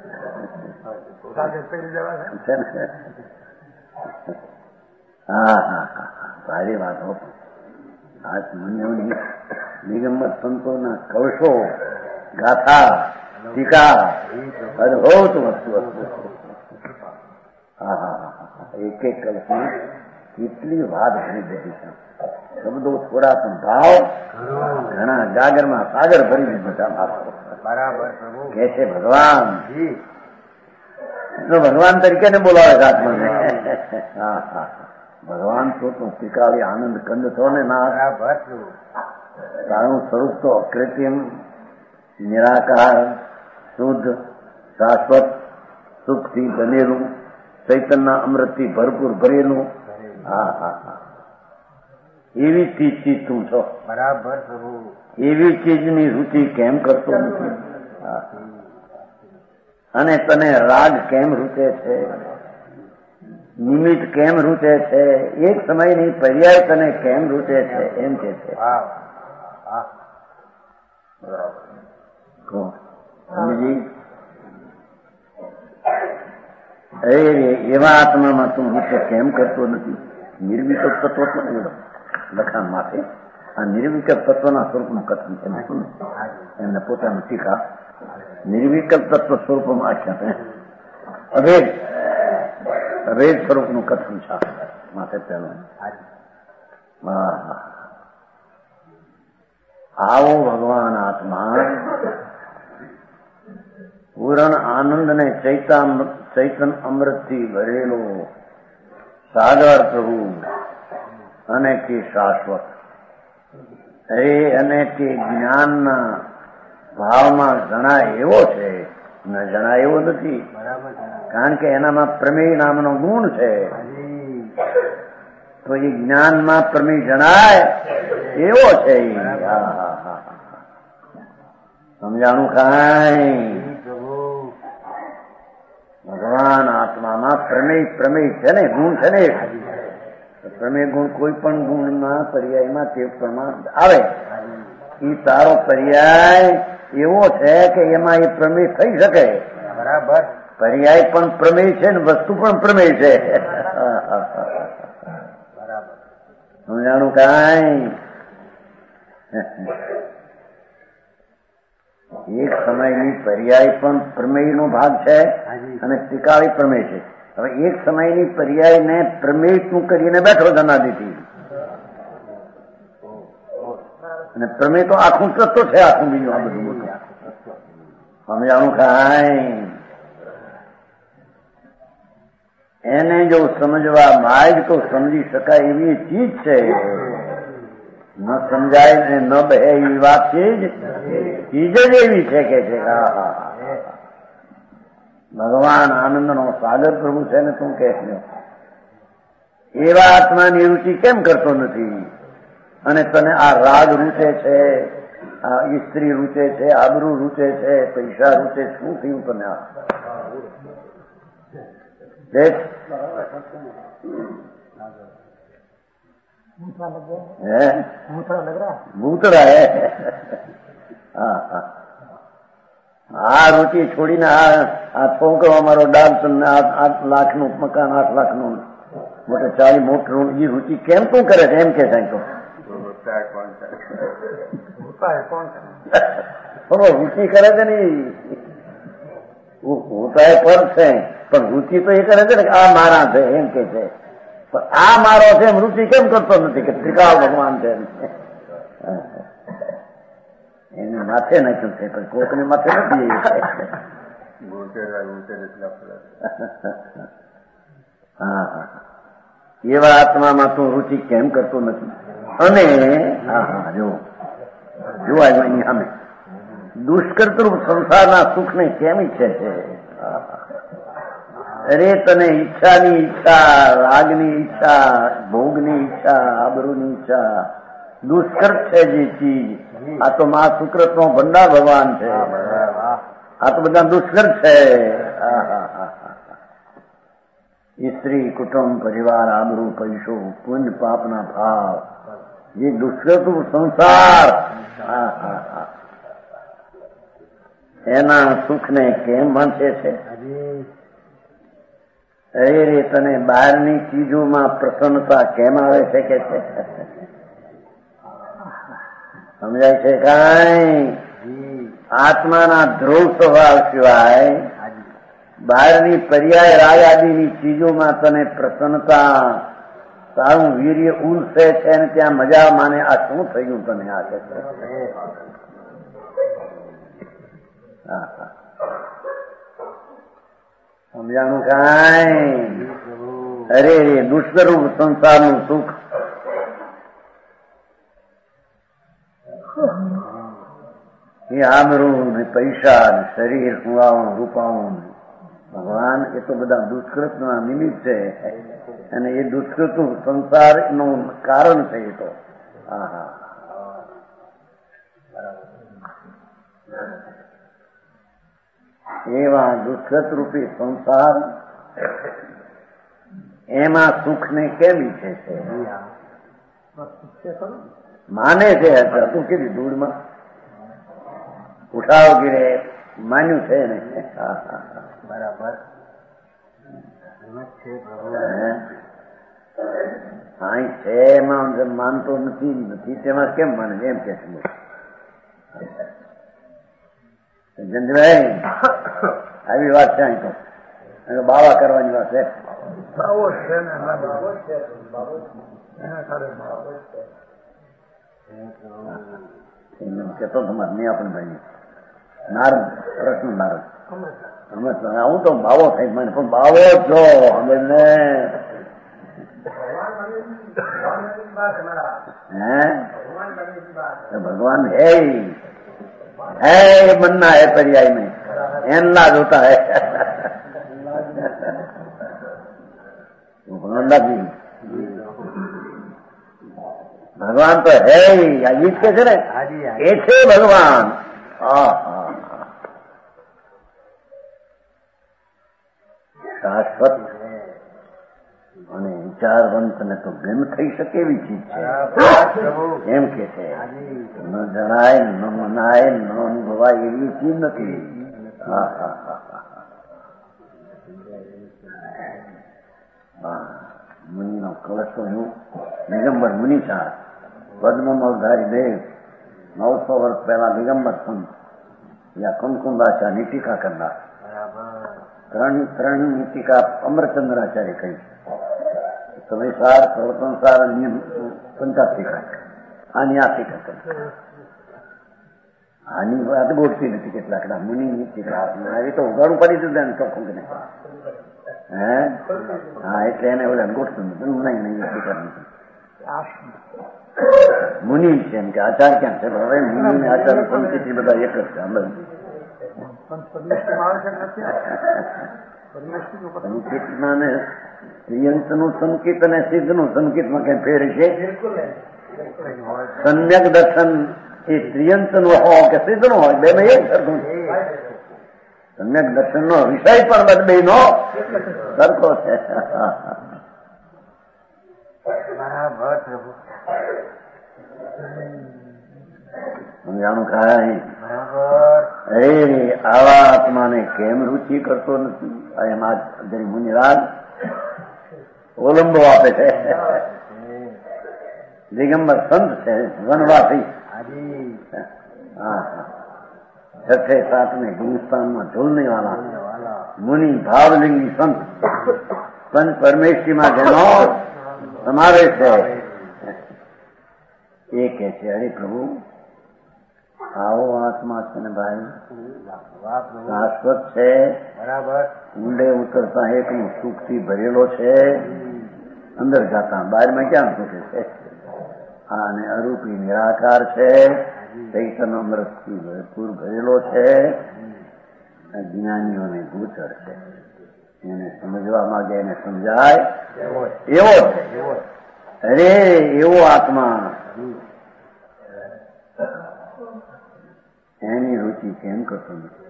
હા હા હા સારી વાત હો. આ મુનિઓની નિગમત સંતોના કવશો ગાથા ટીકા અદભુત વસ્તુ વસ્તુ. હા હા હા એક એક કલ્પના કેટલી વાત ઘણી બધી છે, શબ્દો થોડા પણ ભાવ ઘણા, ગાગરમાં સાગર ભરીને બધા ભાવો કે છે ભગવાન. તો ભગવાન તરીકે ને બોલાવે છે આત્માને. હા હા ભગવાન તો તું ટીકાવી આનંદ કંદ છો ને ના, તારું સ્વરૂપ તો અકૃત્રિમ નિરાકાર શુદ્ધ શાશ્વત સુખથી બનેલું, ચૈતન્ય અમૃતથી ભરપૂર ભરેલું, હા હા હા, એવી ચીજ તું છો. બરાબર પ્રભુ. એવી ચીજની રુચિ કેમ કરતો નથી? અને તને રાગ કેમ રૂચે છે? નિમિત્ત કેમ રૂચે છે? એક સમયની પર્યાય તને કેમ રૂચે છે? એમ કે છે. એવા આત્મામાં તું રૂચે કેમ કરતો નથી? નિર્વિકલ્પ તત્વ લખાણ માટે આ નિર્વિકલ્પ તત્વના સ્વરૂપનું કથન છે. એમને પોતાનું ટીકા નિર્વિકલ્પ તત્વ સ્વરૂપમાં આખ્યા અભેદ સ્વરૂપનું કથન છે માટે પહેલું. આવો ભગવાન આત્મા પૂરણ આનંદ ને ચૈતન અમૃતથી ભરેલો સાગર પ્રભુ અને કે શાશ્વત અને તે જ્ઞાનના ભાવમાં જણાય એવો છે, ન જણાય એવો નથી. કારણ કે એનામાં પ્રમેય નામનો ગુણ છે. તો એ જ્ઞાનમાં પ્રમેય જણાય એવો છે. સમજાણું કાંઈ? ભગવાન આત્મામાં પ્રમેય છે ને, ગુણ છે ને. પ્રમેય ગુણ કોઈ પણ ગુણના પર્યાયમાં તે પ્રમાણ આવે. એ તારો પર્યાય એવો છે કે એમાં એ પ્રમેય થઈ શકે. બરાબર. પર્યાય પણ પ્રમેય છે ને વસ્તુ પણ પ્રમેય છે. બરાબર. સમજાણું કાંઈ? એક સમયની પર્યાય પણ પ્રમેયનો ભાગ છે અને ત્રિકાળી પ્રમેય છે. હવે એક સમયની પર્યાયને પ્રમેય તું કરીને બેઠો જનાદિથી, અને પ્રમેય તો આખું તત્વ છે. આખું બીજું આ બધું મોટું સમજાણું કાંઈ? એને જો સમજવા માર્ગ તો સમજી શકાય એવી ચીજ છે. ન સમજાય ને ન બે એવી વાત ચીજ જ એવી છે કે છે. ભગવાન આનંદનો સાગર પ્રભુ છે ને તું કે એવા આત્માની રુચિ કેમ કરતો નથી? અને તને આ રાગ રૂચે છે, આ સ્ત્રી રૂચે છે, આબરૂ રૂચે છે, પૈસા રૂચે, શું થયું તને? આ ભૂતરા હે. આ રુચિ છોડીને આ છોકરો અમારો ડાલ્સન 8 લાખનું મકાન, 8 લાખનું મોટે 40 મોટું, એ રુચિ કેમ તું કરે છે? એમ કે સાહેબ તો રુચિ કરે છે ને, હોતા પર છે પણ રુચિ તો એ કરે છે ને કે આ મારા છે એમ કે છે. પણ આ મારો છે એમ રુચિ કેમ કરતો નથી કે ત્રિકાળ ભગવાન છે? એને માથે નાખ્યું છે પણ કોકને માથે નથી. હા, એવા આત્મામાં તું રુચિ કેમ કરતો નથી? અને જો એની સામે દુષ્કર્તૃ સંસારના સુખને કેમ ઈચ્છે છે? અરે તને ઈચ્છાની ઈચ્છા, રાગની ઈચ્છા, ભોગની ઈચ્છા, આબરૂની ઈચ્છા દુષ્કર્ત છે જે ચીજ. આ તો મા સુકૃત નો ભંડાર ભગવાન છે. આ તો બધા દુષ્કર્ત છે. સ્ત્રી, કુટુંબ, પરિવાર, આબરૂ, પૈસો, પુણ્ય પાપના ભાવ, જે દુષ્કર્ત સંસાર, એના સુખને કેમ વાંચે છે? અરે તને બહારની ચીજોમાં પ્રસન્નતા કેમ આવે છે કે છે? સમજાય છે કાંઈ? આત્માના ધ્રુવ સ્વભાવ સિવાય બહારની પર્યાય રાગ આદિની ચીજોમાં તને પ્રસન્નતા, તારું વીર્ય ઉલસે છે અને ત્યાં મજા માને. આ શું થયું તને? આ કે સમજાણું કાંઈ? અરે દુષ્કરૂપ સંસારનું સુખ એ આબરૂ ને પૈસા ને શરીર સુવાવું રૂપાવું ભગવાન એ તો બધા દુષ્કૃતના નિમિત્ત છે અને એ દુષ્કૃત સંસારનું કારણ છે. એ તો એવા દુષ્કૃત રૂપી સંસાર એમાં સુખને કેમ ઈચ્છે છે? માને છે. તું કીધી ધૂળમાં ઉઠાવ ગીરે માન્યું છે ને. બરાબર હા છે એમાં માનતો નથી તેમાં કેમ માને એમ કે છે. જંજભાઈ આવી વાત છે. અહીં તો બાવા કરવાની વાત છે. કેતો તમારે નહીં આપણે ભાઈ નારદ પ્રશ્ન નારદ હું તો બાવો થઈ મને પણ બાવો છો અમે भगवान है ही है बनना है पर्याय में एनला होता है भगवान तो है ही गीत के છે ને એ છે ભગવાન. શાશ્વત અને વિચારવંતને તો ગમ થઈ શકે એવી ચીજ છે એમ કે છે. ન જણાય ન મનાય ન અનુભવાય એવી ચીજ નથી. મુનિનો કલશ હું દિગંબર મુનિ શાહ પદ્મમલધારી દેવ 900 વર્ષ પહેલા દિગંબર સંત યા કુમકુંદાચાર્યની ટીકા કરનાર ત્રણ ટીકા અમરચંદ્રાચાર્ય કહી સમયસાર પ્રવર્તનસાર નિયમ 50 ટીકા આની આ ટીકા કરી. આની વાત ગોઠતી નથી કેટલાક મુનિની ટીકા એ તો ઉગાડું પડી દીધું ને ચોખ્ખું કે હા એટલે એને ઓલા ગોઠતું નથી. નહીં ટીકા નથી મુનિ છે એમ કે આચાર ક્યાં છે? હવે મુનિ આચાર સંકેત બધા એક જ છે. સંકેતમાં ને ત્રિયંતનું સંકેત અને સિદ્ધનું સંકેતમાં કઈ ફેર છે? સમ્યક દર્શન એ ત્રિયંતનું હોય કે સિદ્ધનું હોય બે એક સરખું છે. સમ્યક દર્શન નો વિષય પણ બે નો સરખો છે. સમજાણું ખાય આવા આત્માને કેમ રુચિ કરતો નથી? એમાં જરી મુનિરાજ ઓલંબો આપે છે. દિગંબર સંત છે વનવાસી. છઠે સાતમે હિન્દુસ્તાનમાં ઝૂલને વાળા મુનિ ભાવલિંગી સંત પંચ પરમેશ્વરીમાં જેનો સમાવેશ છે. એ કે છે હરે પ્રભુ આવો આત્મા છે ને ભાઈ શાશ્વત છે. બરાબર ઊંડે ઉતરતા એકનું સુખથી ભરેલો છે. અંદર જાતા બહારમાં ક્યાં સુખે છે? અને અરૂપી નિરાકાર છે. ચૈતન્ય અમૃતથી ભરપૂર ભરેલો છે. જ્ઞાનીઓને ગોચર છે. એને સમજવા માંગે એને સમજાય એવો છે. અરે એવો આત્મા એની રુચિ કેમ કરતો નથી?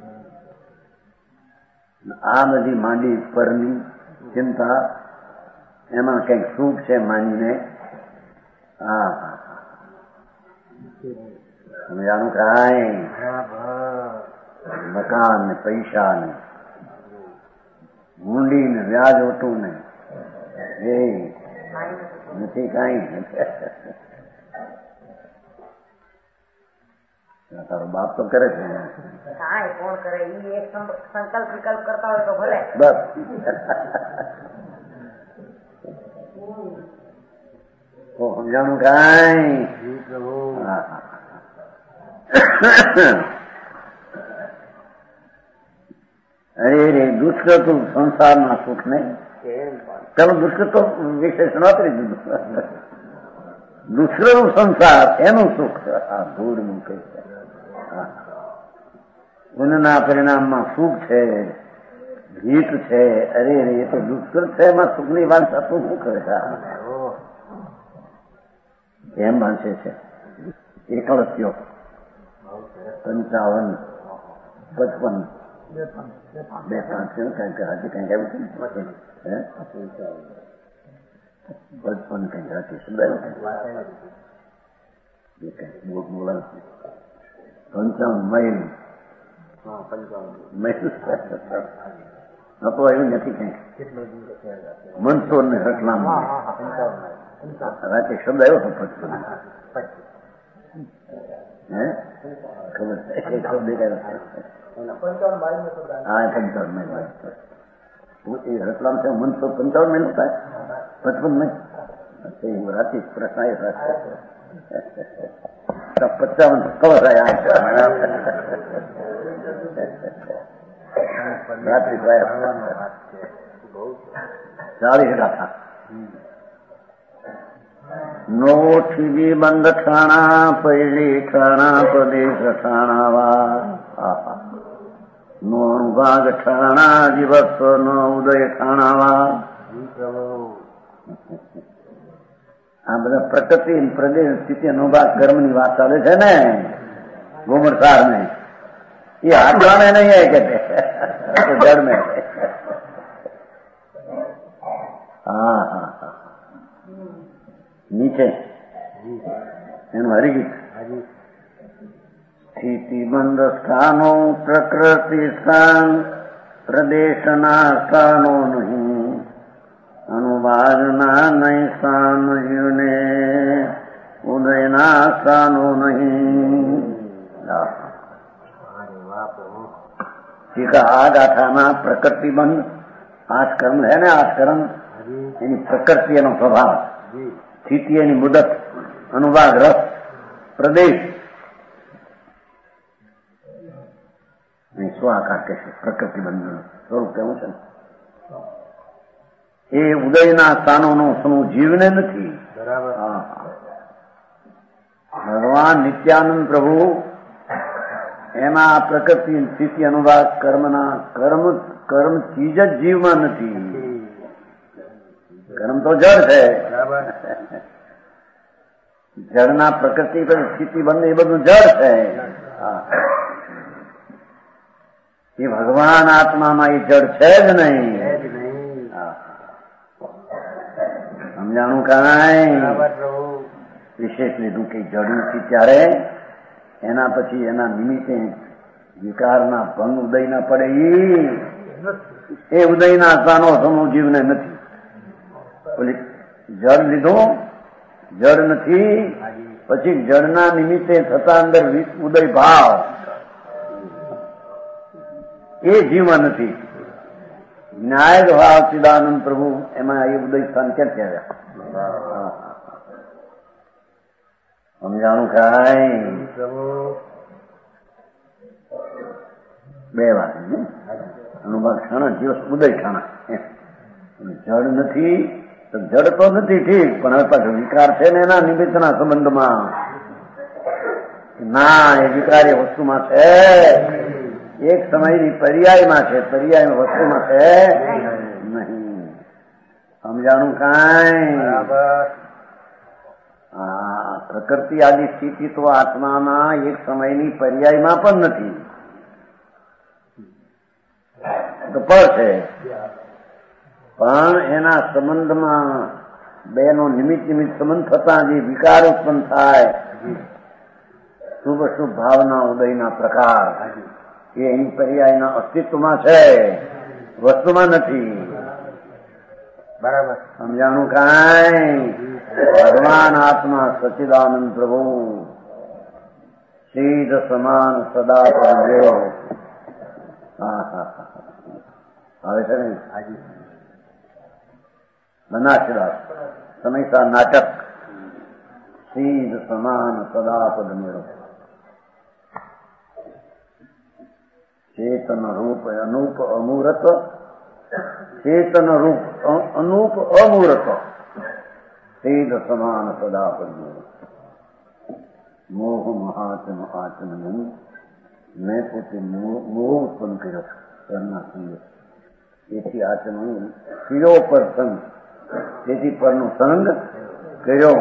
આ બધી માંડી પરની ચિંતા એમાં કઈક સુખ છે માનીને સમજાનું કાંઈ મકાન ને પૈસા ને મૂંડી ને વ્યાજ ઓટું ને એ નથી કાંઈ. તારો બાપ તો કરે છે. કોણ કરે? એક સંકલ્પ વિકલ્પ કરતા હોય તો ભલે બસ. તો સમજાણું કાંઈ અરે રે દુષ્કૃત સંસારના સુખ ને ચાલો દુષ્કૃત વિશેષણ વાપરી દીધું. દુષ્કૃત સંસાર એનું સુખ આ ધૂળ મૂકે છે. ગુણના પરિણામમાં સુખ છે. ગીત છે, અરે રે એ તો દુષ્કર છે, એમાં સુખની વાત થતું શું કરે એમ વાંચે છે. એકળસ્યો 55, 55 બે પાંચ છે કઈક હાથી કઈક આવ્યું છે 55 કઈક હાથી બોલા 55 મહિલ તો આવ્યું નથી કઈ મનસોર ને રટલામ રાતે શબ્દ આવ્યો હતો 55 ખબર શબ્દ હા 55 મહિલ રતલામ से 55 महीने होता है 55 में रात प्रश्न आए 55 कवर आया रात्रि 40 था नोठी बंद ठाणा पहली ठाणा प्रदेश ठाणावा નો ભાગ ઠાણા દિવસ નો ઉદય ઠાણાવા. આ બધા પ્રકૃતિ પ્રદેશ સ્થિતિ અનુભાગ કર્મની વાત ચાલે છે ને ગોમરસાર ને એ આટલાને નહીં આવે કે જળ મેં હા હા હા નીચે એનું હરિગીત સ્થિતિબંધ સ્થાનો પ્રકૃતિ સ્થાન પ્રદેશના સ્થાનો નહીં અનુભાગના નહીં સ્થાન જીવને ઉદયના સ્થાનો નહીં. આ ગાથામાં પ્રકૃતિબંધ 8 કર્મ है ને 8 કર્મ એની પ્રકૃતિ એનો સ્વભાવ સ્થિતિ એની મુદત અનુભાગ રસ પ્રદેશ સ્વાકાર કે છે પ્રકૃતિબંધનું સ્વરૂપ કેવું છે એ ઉદયના સ્થાનોનો સમૂહ જીવને નથી. ભગવાન નિત્યાનંદ પ્રભુ એના પ્રકૃતિ સ્થિતિ અનુભાગ કર્મના કર્મ ચીજ જ જીવમાં નથી. કર્મ તો જળ છે જળના પ્રકૃતિ સ્થિતિ બંધ એ બધું જળ છે. એ ભગવાન આત્મામાં એ જડ છે જ નહીં. સમજાણું કાંઈ વિશેષ લીધું કે જડ નથી ત્યારે એના પછી એના નિમિત્તે વિકારના ભંગ ઉદય ના પડે એ ઉદયના સ્થાનો સમૂહ જીવને નથી. ઓલી જળ લીધું જળ નથી પછી જળના નિમિત્તે થતા અંદર ઉદય ભાવ એ જીવમાં નથી. ન્યાય ભાવ ચિદાનંદ પ્રભુ એમાં એ ઉદય સ્થાન ક્યાં આવ્યા સમજાણું કાંઈ બે વાત અનુભાગ ઠાણા દિવસ ઉદય ઠાણા જળ નથી તો જળ તો નથી ઠીક પણ હવે પાછો વિકાર છે ને એના નિમિત્તના સંબંધમાં ના એ વિકાર એ વસ્તુમાં છે એક સમયની પર્યાયમાં છે પર્યાય વસ્તુમાં છે નહીં. સમજાણું કાંઈ પ્રકૃતિ આદિ સ્થિતિ તો આત્માના એક સમયની પર્યાયમાં પણ નથી તો પર છે પણ એના સંબંધમાં બેનો નિમિત્ત સંબંધ થતા જે વિકાર ઉત્પન્ન થાય શુભ શુભ ભાવના ઉદયના પ્રકાર એ એની પર્યાયના અસ્તિત્વમાં છે વસ્તુમાં નથી. બરાબર સમજાણું કાંઈ ભગવાન આત્મા સચ્ચિદાનંદ પ્રભુ સીધ સમાન સદા પરદેવ. આવે છે ને બનાસદાસ સમયસા નાટક સીધ સમાન સદા પદ મેળો ચેતન રૂપ અનુપ અમૂર્ત ચેતન રૂપ અનુપ અમૂર્ત સીધ સમાન સદા પદ મેળો મોહ મહાત્મ આત્મ નહીં મેં પોતે મોહ ઉત્પન્ન કર્યો એમના સંગે તેથી આત્મનું કર્યો પર સંગ, તેથી પરનો સંગ કર્યો.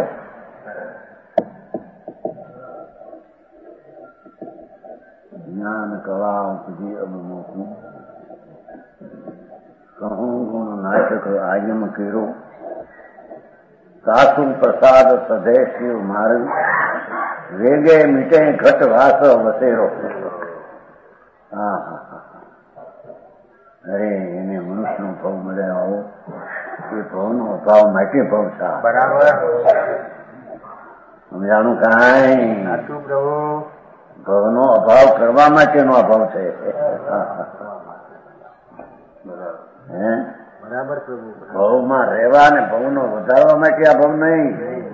જ્ઞાન કવા ઉપજી અબમોખું કહું ગુણ નાટક આયમ કર્યો. સાસુ પ્રસાદ સધે શિવ માર્ગ, વેગે મીટે ઘટ વાસ વસેરો. હા હા હા, અરે એને મનુષ્યનો ભાવ મળે આવો, એ ભાવનો અભાવ માટે ભાવ છે. બરાબર સમજાણું કાંઈ? સાચું પ્રભુ. ભાવનો અભાવ કરવા માટેનો અભાવ છે. હે બરાબર પ્રભુ. ભાવમાં રહેવા અને ભાવનો વધારવા માટે આ ભાવ નહીં.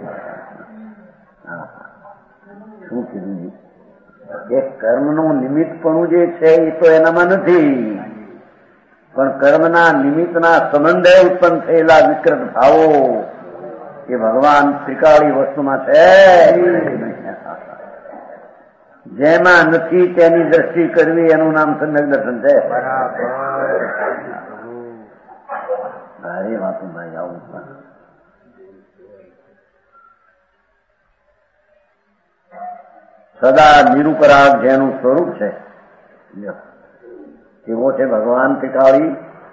શું કીધું? એ કર્મનું નિમિત્તપણું જે છે એ તો એનામાં નથી, પણ કર્મના નિમિત્તના સંબંધે ઉત્પન્ન થયેલા વિકૃત ભાવો એ ભગવાન ત્રિકાળી વસ્તુમાં છે. જેમાં નથી તેની દ્રષ્ટિ કરવી એનું નામ સમ્યક દર્શન છે. ભારે વાતો ભાઈ આવું. સદા નિરુપરાગ જેનું સ્વરૂપ છે એવો છે ભગવાન ત્રિકાળી.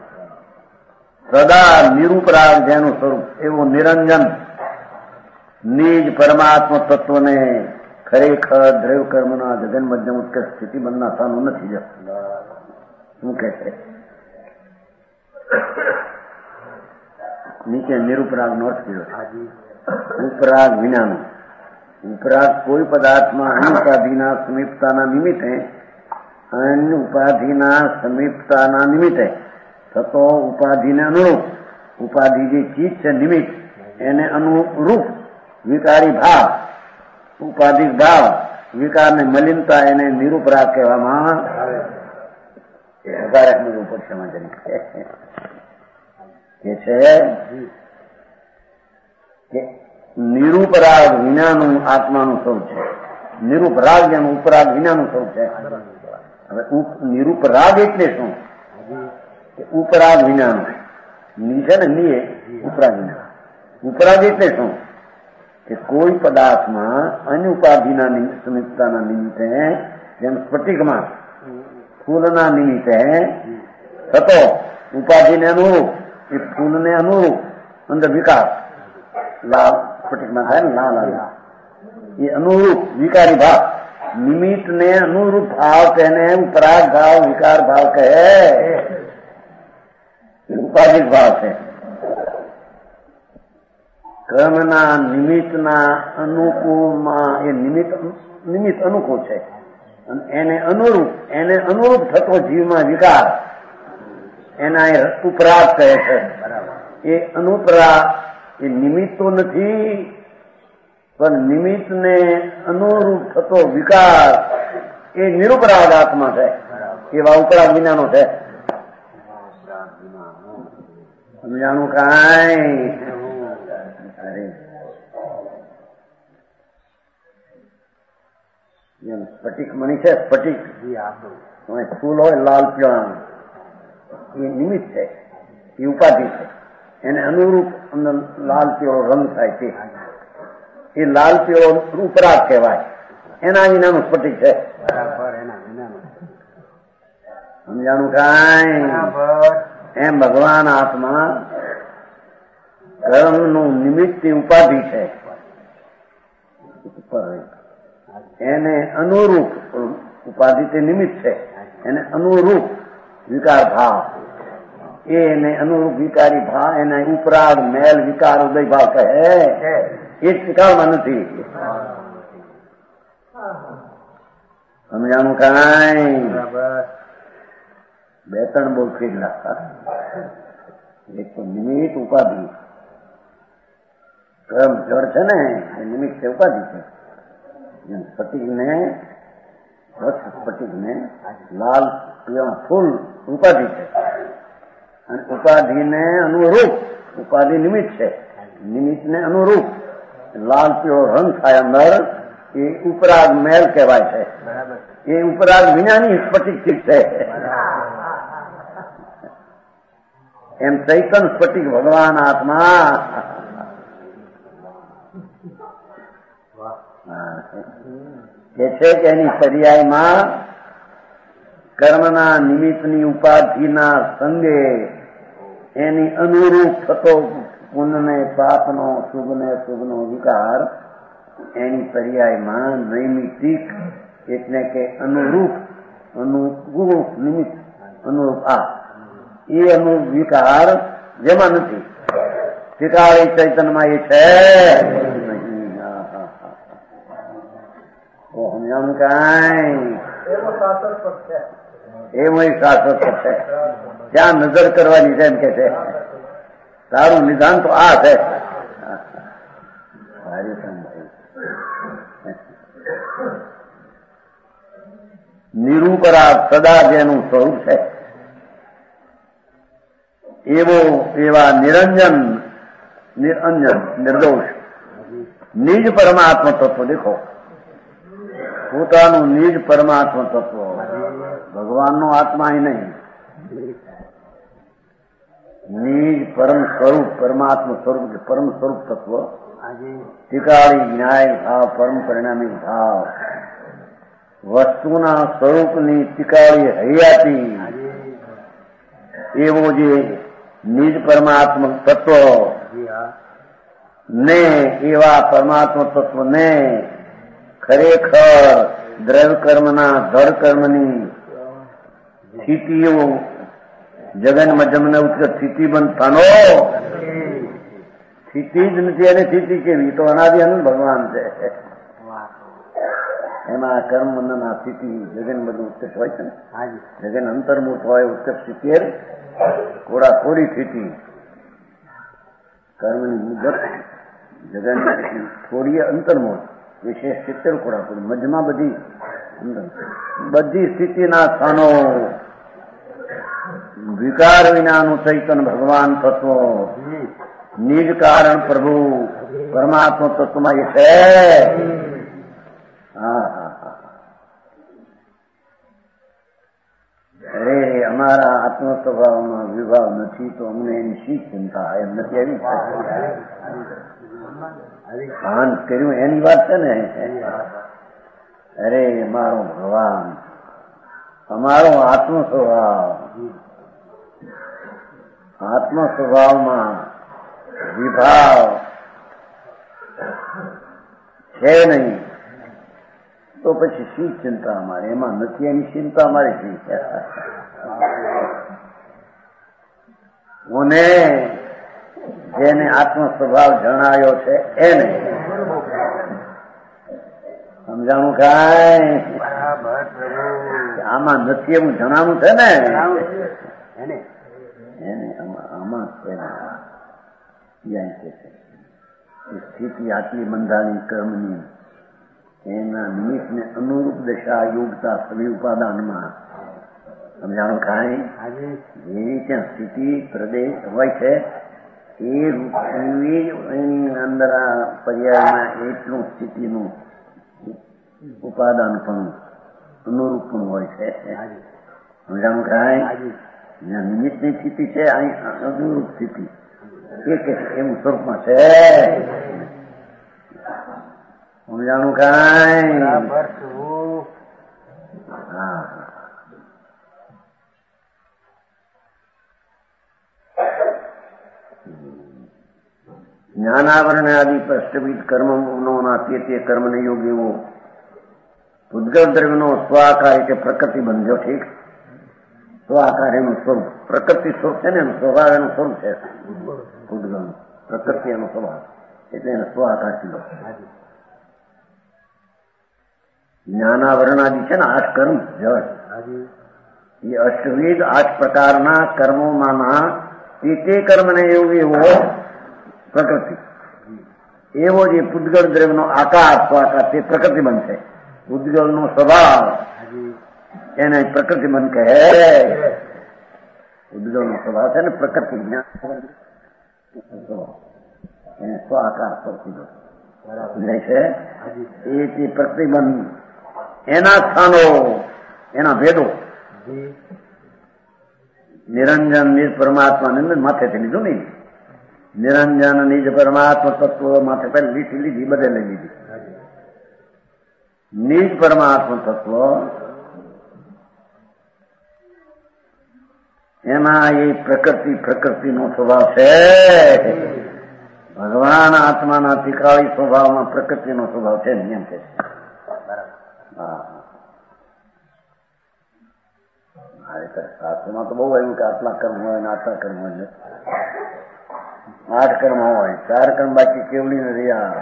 સદા નિરુપરાગ જેનું સ્વરૂપ એવો નિરંજન નિજ પરમાત્મા તત્વને ખરેખર દ્રૈવ કર્મના જગન મધ્યમ ઉત્કૃષ્ટ સ્થિતિ બનના સ્થાનો નથી. શું કે છે નીચે નિરુપરાગ નો અર્થ કર્યો છે. ઉપરાગ વિનાનું. ઉપરાગ કોઈ પદાર્થમાં અનુપાધિના સમીપતાના નિમિત્તે, અનુપાધિના સમીપતાના નિમિત્તે થતો ઉપાધિને અનુરૂપ, ઉપાધિ જે ચીજ છે નિમિત્ત એને અનુરૂપ વિકારી ભાવ, ઉપાધિક ભાવ વિકારને મલિનતા એને નિરુપરાગ કહેવામાં આવે. ઉપર સમાજન કે છે કે નિરુપરાગ વિનાનું આત્માનું સ્વરૂપ છે. નિરુપરાગ જેનું ઉપરાગ વિનાનું સ્વરૂપ છે. હવે નિરુપરાગ એટલે શું? ઉપરાગ વિનાનું. ની છે ને ની ઉપરાગ વિના. ઉપરાગ એટલે શું? કે કોઈ પદાર્થમાં અનુપાધિના સમીપતાના નિમિત્તે, જેમ સ્ફટિકમાં ફૂલના નિમિત્તે થતો ઉપાધિને અનુરૂપ, એ ફૂલને અનુરૂપ અંદર વિકાર, લાલ સ્ફટિકમાં થાય ને લાલ આવે, એ અનુરૂપ વિકારી ભાવ, નિમિત્તને અનુરૂપ ભાવ તેને ઉપરાગ ભાવ વિકાર ભાવ કહે. ઉપાધિક ભાવ છે. કર્મના નિમિત્તના અનુકૂળમાં એ નિમિત્ત અનુકૂળ છે. અને એને અનુરૂપ થતો જીવમાં વિકાર એના એ ઉપરાગ કહે છે. એ અનુપરાગ એ નિમિત્ત તો નથી, પણ નિમિત્તને અનુરૂપ થતો વિકાર એ નિરુપરાગ આત્મા છે. એવા ઉપરાગ વિનાનો છે. સમજાણું કાંઈ? જેમ સ્ફટિક મણી છે, સ્ફટિક ફૂલ હોય લાલ પીળાનું, એ નિમિત્ત છે, એ ઉપાધિ છે. એને અનુરૂપ અંદર લાલ પીળો રંગ થાય છે, એ લાલ પીળો ઉપરાગ કહેવાય. એના વિનાનું સ્ફટિક છે. સમજાણું કાંઈ? એમ ભગવાન આત્મા કર્મનું નિમિત્ત ઉપાધિ છે. એને અનુરૂપ ઉપાધિ તે નિમિત્ત છે, એને અનુરૂપ વિકાર ભાવ, એને અનુરૂપ વિકારી ભાવ એને ઉપરાગ મેલ વિકાર ઉદય ભાવ કહે. એ સ્વીકારવા નથી. સમજાણું કાંઈ? બે ત્રણ બહુ ફેરલા. એક તો નિમિત્ત ઉપાધિ. કર્મ જળ છે ને એ નિમિત્ત છે, ઉપાધિ છે. સ્ફટિકને લાલ ફૂલ ઉપાધિ છે, અને ઉપાધિને અનુરૂપ ઉપાધિ નિમિત્ત છે. નિમિત્તને અનુરૂપ લાલ પીળો રંગ થાય અંદર, એ ઉપરાગ મેલ કહેવાય છે. એ ઉપરાગ વિનાની સ્ફટિક ઠીક છે. એમ ચૈતન સ્ફટિક ભગવાન આત્મા કે છે કે એની પર્યાયમાં કર્મના નિમિત્તની ઉપાધિના સંગે એની અનુરૂપ થતો પુણ્યને પાપનો શુભને અશુભનો વિકાર એની પર્યાયમાં નૈમિતિક એટલે કે અનુરૂપ નિમિત્ત અનુરૂપ એ અનુરૂપ વિકાર જેમાં નથી ત્રિકાળી ચૈતનમાં એ છે સમજાણું કાંઈ એમાં શાશ્વત છે ત્યાં નજર કરવાની જેમ કે છે તારું નિદાન તો આ છે નિરૂપરા સદા જેનું સ્વરૂપ છે એવા નિરંજન નિર્દોષ નિજ પરમાત્મ તત્વ દેખો પોતાનું નિજ પરમાત્મ તત્વ ભગવાનનો આત્મા એ નહીં નિજ પરમ સ્વરૂપ પરમાત્મ સ્વરૂપ કે પરમ સ્વરૂપ તત્વ ટીકાળી ન્યાય ભાવ પરમ પરિણામી ભાવ વસ્તુના સ્વરૂપની ટીકાળી હૈયાતી એવો જે નિજ પરમાત્મ તત્વ ને એવા પરમાત્મ તત્વ ને ખરેખર દ્રવ્ય કર્મના ધડ કર્મની સ્થિતિઓ જગન મજમને ઉત્કટ સ્થિતિ બંધાનો સ્થિતિ જ નથી અને સ્થિતિ કેવી તો અનાદિ અનંત ભગવાન છે એમાં કર્મ બંધનના સ્થિતિ જગન બધું ઉત્કટ હોય છે ને જગન અંતર્મુખ હોય ઉત્કટ સ્થિતિ કોડાકોડી સ્થિતિ કર્મની મુદત જગન થોડી અંતર્મુખ વિશેષ 70 કોડાકોડી મધ્યમાં બધી સ્થિતિના સ્થાનો વિકાર વિનાનું ચૈતન ભગવાન તત્વ નિજ કારણ પ્રભુ પરમાત્મા તત્વમાં એ છે અરે અમારા આત્મ સ્વભાવમાં વિભાવ નથી તો અમને એની શી ચિંતા એમ નથી એવી ભાન કર્યું એની વાત છે ને અરે અમારો ભગવાન અમારો આત્મ સ્વભાવમાં વિભાવ છે નહીં તો પછી શી ચિંતા અમારે એમાં નથી એની ચિંતા અમારે શી છે મને જેને આત્મ સ્વભાવ જણાયો છે એને સમજાણું કાંઈ આમાં નથી એવું જણાવું છે ને એને આમાં છે સ્થિતિ આટલી બંધાણી કર્મની એના નિમિત્તને અનુરૂપ દશા યોગતા સભી ઉપાદાનમાં સમજાણું કાંઈ એવી ત્યાં સ્થિતિ પ્રદેશ હોય છે એની અંદર આ પર્યાયમાં એટલું સ્થિતિનું ઉપાદાન પણ અનુરૂપ પણ હોય છે સમજાણું કાંઈ નિમિત્તની સ્થિતિ છે અહીં અનુરૂપ સ્થિતિ એક એવું સ્વરૂપમાં છે સમજાણું કાંઈ હા જ્ઞાનાવરણ આદિ પ્રષ્ટવિદ કર્મોના તે કર્મને યોગ એવો ઉદ્ગત દ્રવ્યનો સ્વાકાર એટલે પ્રકૃતિ બંધ્યો ઠીક સ્વાકાર એનું સ્વરૂપ પ્રકૃતિ સ્વરૂપ છે ને એનું સ્વભાવ એનું સ્વરૂપ છે ઉદ્ગમ પ્રકૃતિ એનો સ્વભાવ એટલે એને સ્વાકાર કીધો જ્ઞાનાવરણ આદિ છે ને 8 કર્મ જળ એ અષ્ટવિધ 8 પ્રકારના કર્મોમાંના તે કર્મને એવું એવો પ્રકૃતિ એવો જે પૂતગળ દ્રવ્યનો આકાર સ્વાકાર તે પ્રકૃતિ બનશે પૂતગળનો સ્વભાવ એને પ્રકૃતિ બન કહે પૂતગળનો સ્વભાવ છે ને પ્રકૃતિ જ્ઞાન એને સ્વાકાર સમજાય છે એ તે પ્રતિબંધ એના સ્થાનો એના ભેદો નિરંજન નિજ પરમાત્મા માથેથી લીધું નહીં. નિરંજન નિજ પરમાત્મા તત્વ માથે પહેલી લીટી લીધી, બધે લઈ લીધી. નિજ પરમાત્મા તત્વ એમાં એ પ્રકૃતિનો સ્વભાવ છે. ભગવાન આત્માના તિકાળી સ્વભાવમાં પ્રકૃતિનો સ્વભાવ છે. નિયમ છે. શાસ્ત્રમાં તો બહુ આવ્યું કે આટલા કર્મ હોય ને આટલા કર્મ હોય, 8 કર્મ હોય, 4 કર્મ બાકી કેવડી ને રહ્યા.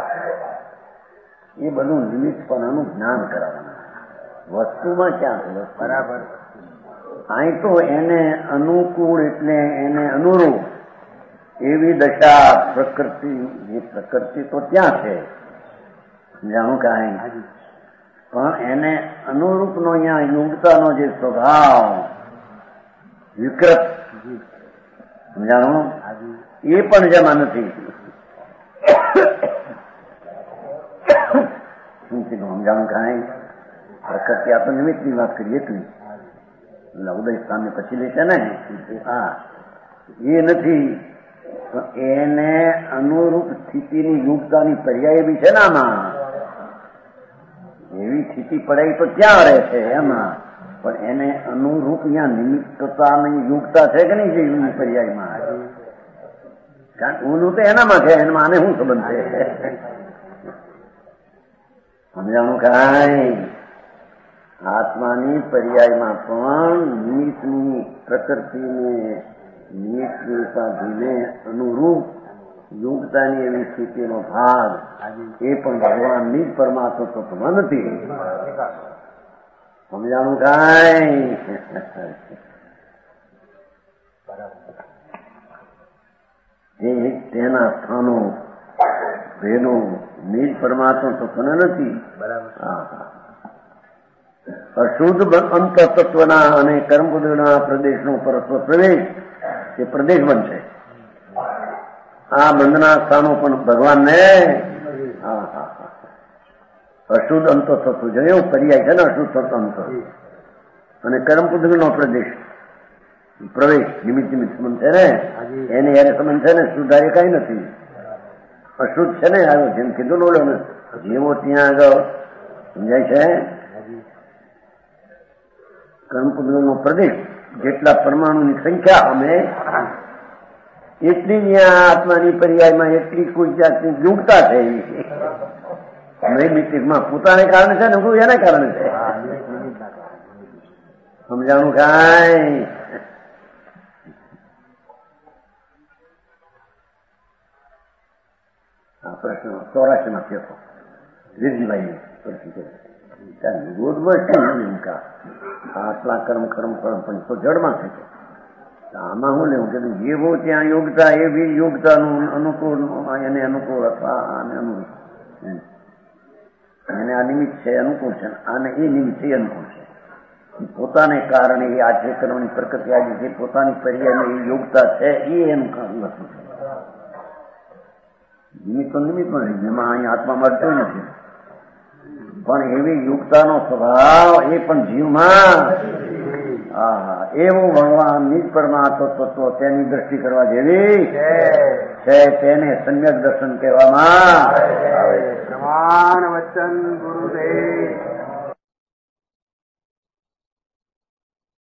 એ બધું નિમિત્તપણાનું જ્ઞાન કરાવવાનું. વસ્તુમાં ક્યાં છે? બરાબર. અહીં તો એને અનુકૂળ એટલે એને અનુરૂપ એવી દશા પ્રકૃતિ તો ત્યાં છે, જાણું કે અહીં પણ એને અનુરૂપનો અહીંયા યોગતાનો જે સ્વભાવ વિકૃત સમજાણું એ પણ જેમાં નથી. શું કીધું સમજાણું કે અહીં પ્રકૃતિ આ તો નિમિત્તની વાત કરીએ એટલી ઉદય સ્થાનને પછી લેશે ને. હા, એ નથી. એને અનુરૂપ સ્થિતિની યુગતાની પર્યાય બી છે ને આમાં. એવી સ્થિતિ પડાય તો ક્યાં રહે છે એમાં, પણ એને અનુરૂપ અહીંયા નિમિત્તતાની યુગતા છે કે નહીં જે પર્યાયમાં? કારણ ઊનું તો એનામાં છે, એનામાં આને શું સંબંધ છે? સમજાણું કાંઈ? આત્માની પર્યાયમાં પણ નિમિત્તની પ્રકૃતિને નિમિત્તની ઉપાધિને અનુરૂપ યોગતાની એવી સ્થિતિનો ભાગ એ પણ ભગવાનની જ પરમાત્મા તત્વમાં નથી. સમજાણું કાંઈ? તેના સ્થાનો ભેદો નિજ પરમાત્મા તત્વને નથી. અશુદ્ધ અંત તત્વના અને કર્મબુદ્ધિના પ્રદેશનો પરસ્પર પ્રવેશ એ પ્રદેશ બનશે. આ બંધના સ્થાનો પણ ભગવાનને અશુદ્ધ અંત થતું છે એવું પર્યાય છે ને. અશુદ્ધ અંત અને કર્મબુદ્ધિનો પ્રદેશ પ્રવેશ નિમિત્ત સંબંધ છે ને, એને યારે સંબંધ છે ને. શુદ્ધ એ કઈ નથી, અશુદ્ધ છે ને. આવ્યો જેમ કીધું ને ઓલો જેવો ત્યાં આગળ સમજાય છે. કર્મપુદ્રનો પ્રદેશ જેટલા પરમાણુની સંખ્યા અમે એટલી આત્માની પર્યાયમાં એટલી કોઈ જાતની યુગતા છે. નૈમિતિકમાં પોતાને કારણે છે ને એના કારણે છે. સમજાણું કાંઈ? આ પ્રશ્ન 84 માં થયો વીરજીભાઈ આટલા કર્મ પણ તો જડમાં છે. આમાં શું લેવું કે જેવો ત્યાં યોગતા એવી યોગતાનું અનુકૂળ એને અનુકૂળ અથવા આને અનુકૂળ એને આ નિમિત્ત છે અનુકૂળ છે, આને એ નિમિત્ત છે અનુકૂળ છે. પોતાને કારણે એ આજે કર્મની પ્રકૃતિ આજે જે પોતાની પર્યાયની એ યોગતા છે એ એનું કારણ નથી. નિમિત્તો નિમિત્તમાં એમાં અહીંયા આત્મા મળતો નથી. પણ એવી યુગતાનો સ્વભાવ એ પણ જીવમાં એવું ભગવાન નિજ પરમાત્મા તત્વ તેની દ્રષ્ટિ કરવા જેવી છે. તેને સમ્યક દર્શન કહેવામાં આવે છે. પ્રમાણ વચન ગુરુદેવ